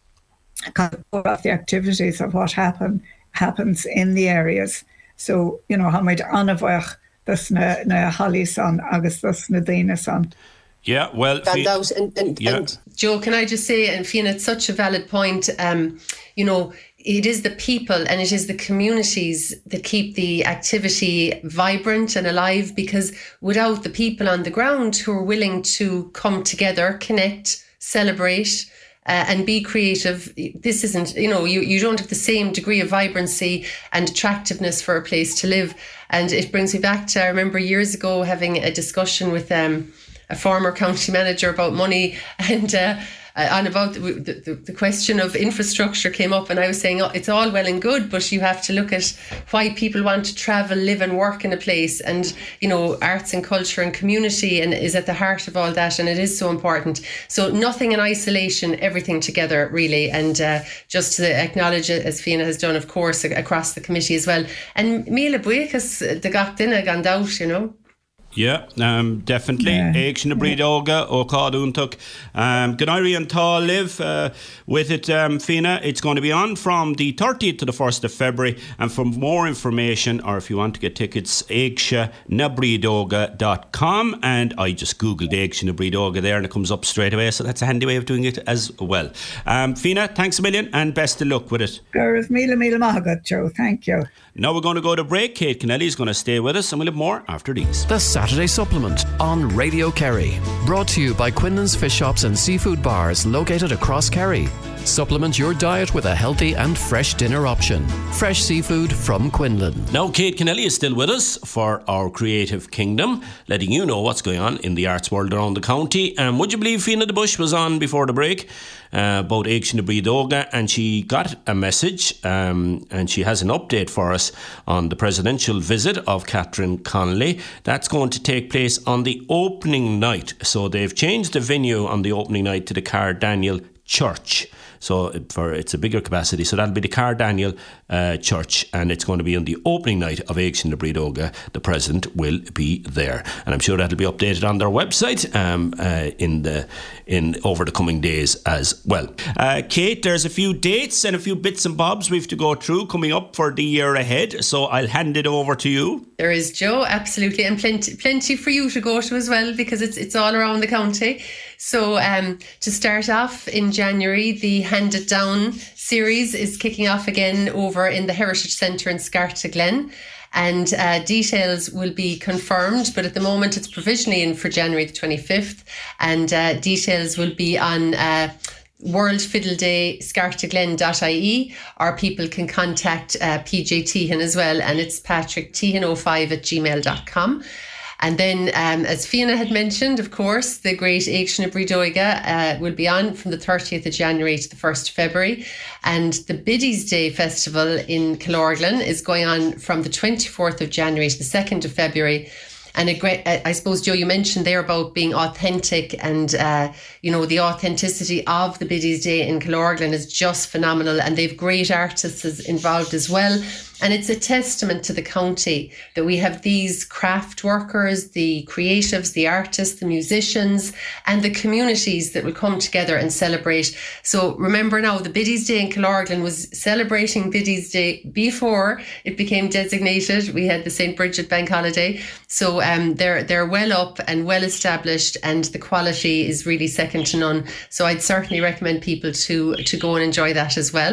kind of the activities of what happen happens in the areas. So, you know, how much anavach dus na na Holly son agus dus na Dina son. Yeah, well, and, out, and, and, yeah. and Joe, can I just say, and Fiona, it's such a valid point. Um, you know, it is the people and it is the communities that keep the activity vibrant and alive, because without the people on the ground who are willing to come together, connect, celebrate, uh, and be creative, this isn't, you know, you, you don't have the same degree of vibrancy and attractiveness for a place to live. And it brings me back to, I remember years ago having a discussion with um, a former county manager about money, and uh, and about the, the, the question of infrastructure came up, and I was saying, oh, it's all well and good, but you have to look at why people want to travel, live and work in a place, and, you know, arts and culture and community and is at the heart of all that, and it is so important. So nothing in isolation, everything together really, and uh, just to acknowledge it, as Fiona has done, of course, across the committee as well. And Mila Buikas, the got dinner gone out, you know. Yeah, um, definitely. Éic na Brídóga ó Cádúntaach. Um, Ganairi and Tá live uh, with it, um, Fiona. It's going to be on from the thirtieth to the first of February. And for more information, or if you want to get tickets, éicsha na brídóga dot com. And I just googled Éicsha na Brídóga there and it comes up straight away. So that's a handy way of doing it as well. Um, Fiona, thanks a million and best of luck with it. Gareth Mila Mila Mahagat, Joe. Thank you. Now we're going to go to break. Kate Kennelly is going to stay with us and we'll have more after these. The Saturday Supplement on Radio Kerry. Brought to you by Quinlan's Fish Shops and Seafood Bars located across Kerry. Supplement your diet with a healthy and fresh dinner option. Fresh seafood from Quinlan. Now Kate Kennelly is still with us for our Creative Kingdom, letting you know what's going on in the arts world around the county. And um, would you believe Fiona de Bush was on before the break uh, about Éicsha na Brídóga, and she got a message um, and she has an update for us on the presidential visit of Catherine Connolly. That's going to take place on the opening night. So they've changed the venue on the opening night to the Cardaniel Church. So for it's a bigger capacity. So that'll be the Cardaniel uh, Church, and it's going to be on the opening night of Éicsha na Brídóga. The president will be there, and I'm sure that'll be updated on their website um, uh, in the in over the coming days as well. Uh, Kate, there's a few dates and a few bits and bobs we have to go through coming up for the year ahead. So I'll hand it over to you. There is, Joe, absolutely, and plenty plenty for you to go to as well, because it's it's all around the county. So um, to start off in January, the Hand It Down series is kicking off again over in the Heritage Centre in Scartaglen, and uh, details will be confirmed, but at the moment it's provisionally in for January the twenty-fifth, and uh, details will be on uh, World Fiddle Day Scartaglen dot I E, or people can contact uh, P J Tehan as well, and it's patrick tehan oh five at gmail dot com. And then, um, as Fiona had mentioned, of course, the great Éicsha na Brídóga uh, will be on from the thirtieth of January to the first of February. And the Biddies Day Festival in Killorglin is going on from the twenty-fourth of January to the second of February. And a great, I suppose, Joe, you mentioned there about being authentic, and, uh, you know, the authenticity of the Biddies Day in Killorglin is just phenomenal. And they've great artists involved as well. And it's a testament to the county that we have these craft workers, the creatives, the artists, the musicians, and the communities that will come together and celebrate. So remember now, the Biddies Day in Killorglin was celebrating Biddies Day before it became designated. We had the Saint Bridget Bank Holiday. So um, they're they're well up and well established, and the quality is really second to none. So I'd certainly recommend people to, to go and enjoy that as well.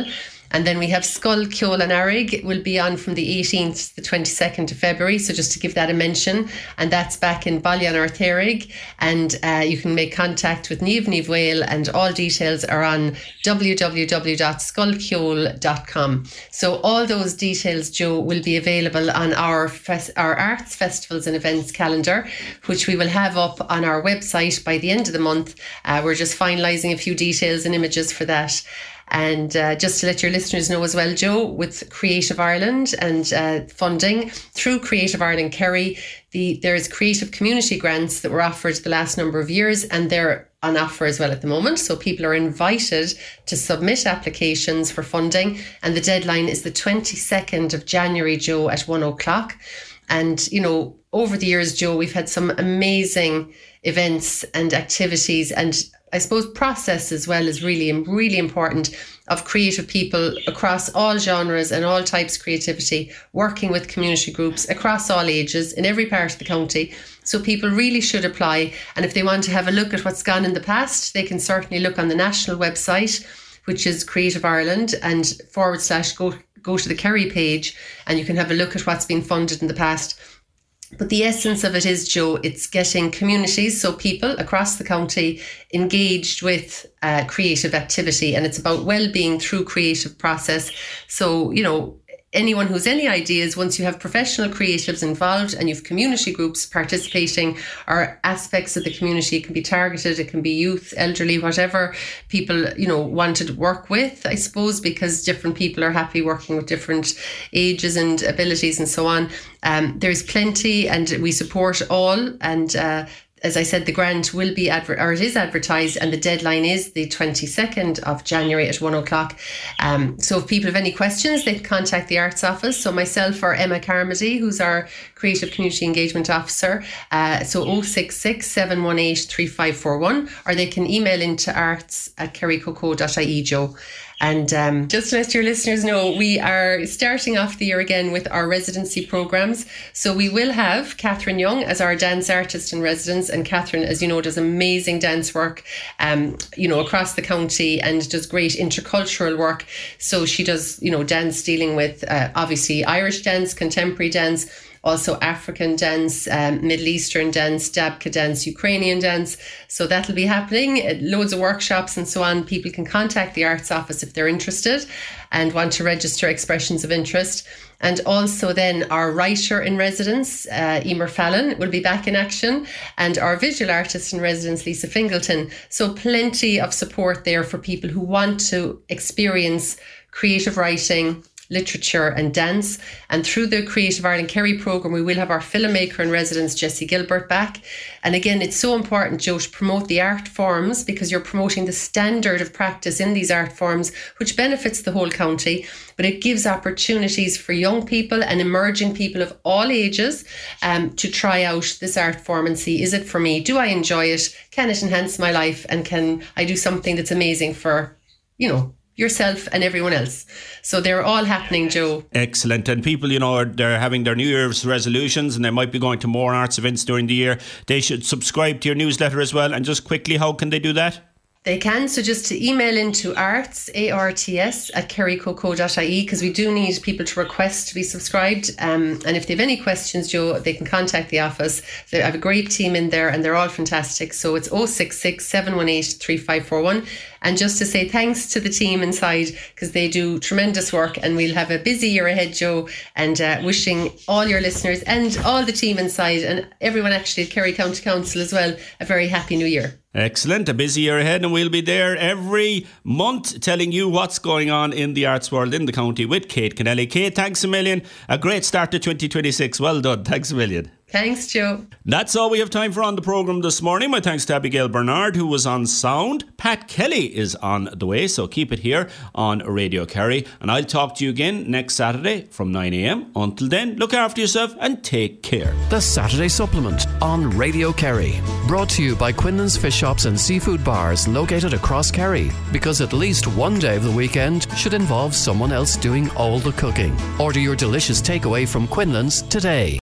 And then we have Scoil Ceol an Airg will be on from the eighteenth to the twenty-second of February. So just to give that a mention, and that's back in Ballianarthairg. And uh, you can make contact with Niamh Ní Bhfuil, and all details are on w w w dot scoil ceol dot com. So all those details, Joe, will be available on our fes- our arts festivals and events calendar, which we will have up on our website by the end of the month. Uh, we're just finalising a few details and images for that. And uh, just to let your listeners know as well, Joe, with Creative Ireland and uh, funding through Creative Ireland Kerry, the there's creative community grants that were offered the last number of years, and they're on offer as well at the moment. So people are invited to submit applications for funding, and the deadline is the twenty-second of January, Joe, at one o'clock. And, you know, over the years, Joe, we've had some amazing events and activities, and I suppose process as well is really, really important, of creative people across all genres and all types of creativity, working with community groups across all ages in every part of the county. So people really should apply. And if they want to have a look at what's gone in the past, they can certainly look on the national website, which is Creative Ireland, and forward slash go, go to the Kerry page, and you can have a look at what's been funded in the past. But the essence of it is, Joe, it's getting communities, so people across the county, engaged with uh, creative activity, and it's about well-being through creative process. So, you know, anyone who's any ideas, once you have professional creatives involved and you've community groups participating, or aspects of the community, it can be targeted, it can be youth, elderly, whatever people, you know, want to work with, I suppose, because different people are happy working with different ages and abilities and so on. Um, there's plenty, and we support all. And uh, as I said, the grant will be adver- or it is advertised, and the deadline is the twenty-second of January at one o'clock. Um, so if people have any questions, they can contact the Arts Office. So myself or Emma Carmody, who's our Creative Community Engagement Officer. Uh, so oh six six, seven one eight, three five four one, or they can email into arts at kerrycoco dot I E, Joe. And um, just to let your listeners know, we are starting off the year again with our residency programmes. So we will have Catherine Young as our dance artist in residence. And Catherine, as you know, does amazing dance work, um, you know, across the county, and does great intercultural work. So she does, you know, dance dealing with uh, obviously Irish dance, contemporary dance, also African dance, um, Middle Eastern dance, Dabka dance, Ukrainian dance. So that'll be happening. Uh, loads of workshops and so on. People can contact the Arts Office if they're interested and want to register expressions of interest. And also then our writer in residence, uh, Emer Fallon, will be back in action, and our visual artist in residence, Lisa Fingleton. So plenty of support there for people who want to experience creative writing, literature and dance. And through the Creative Ireland Kerry programme, we will have our filmmaker in residence, Jessie Gilbert, back. And again, it's so important, Joe, to promote the art forms, because you're promoting the standard of practice in these art forms, which benefits the whole county. But it gives opportunities for young people and emerging people of all ages um, to try out this art form and see, is it for me? Do I enjoy it? Can it enhance my life? And can I do something that's amazing for, you know, yourself and everyone else? So they're all happening, Joe. Excellent. And people, you know, are, they're having their New Year's resolutions, and they might be going to more arts events during the year. They should subscribe to your newsletter as well. And just quickly, how can they do that? They can. So just to email into arts, A R T S, at kerrycoco dot I E, because we do need people to request to be subscribed. Um, and if they have any questions, Joe, they can contact the office. They have a great team in there, and they're all fantastic. So it's oh six six, seven one eight, three five four one. And just to say thanks to the team inside, because they do tremendous work, and we'll have a busy year ahead, Joe, and uh, wishing all your listeners and all the team inside, and everyone actually at Kerry County Council as well, a very happy new year. Excellent. A busy year ahead, and we'll be there every month telling you what's going on in the arts world in the county with Kate Kennelly. Kate, thanks a million. A great start to twenty twenty-six. Well done. Thanks a million. Thanks, Joe. That's all we have time for on the programme this morning. My thanks to Abigail Bernard, who was on sound. Pat Kelly is on the way, so keep it here on Radio Kerry. And I'll talk to you again next Saturday from nine a.m. Until then, look after yourself and take care. The Saturday Supplement on Radio Kerry. Brought to you by Quinlan's Fish Shops and Seafood Bars located across Kerry. Because at least one day of the weekend should involve someone else doing all the cooking. Order your delicious takeaway from Quinlan's today.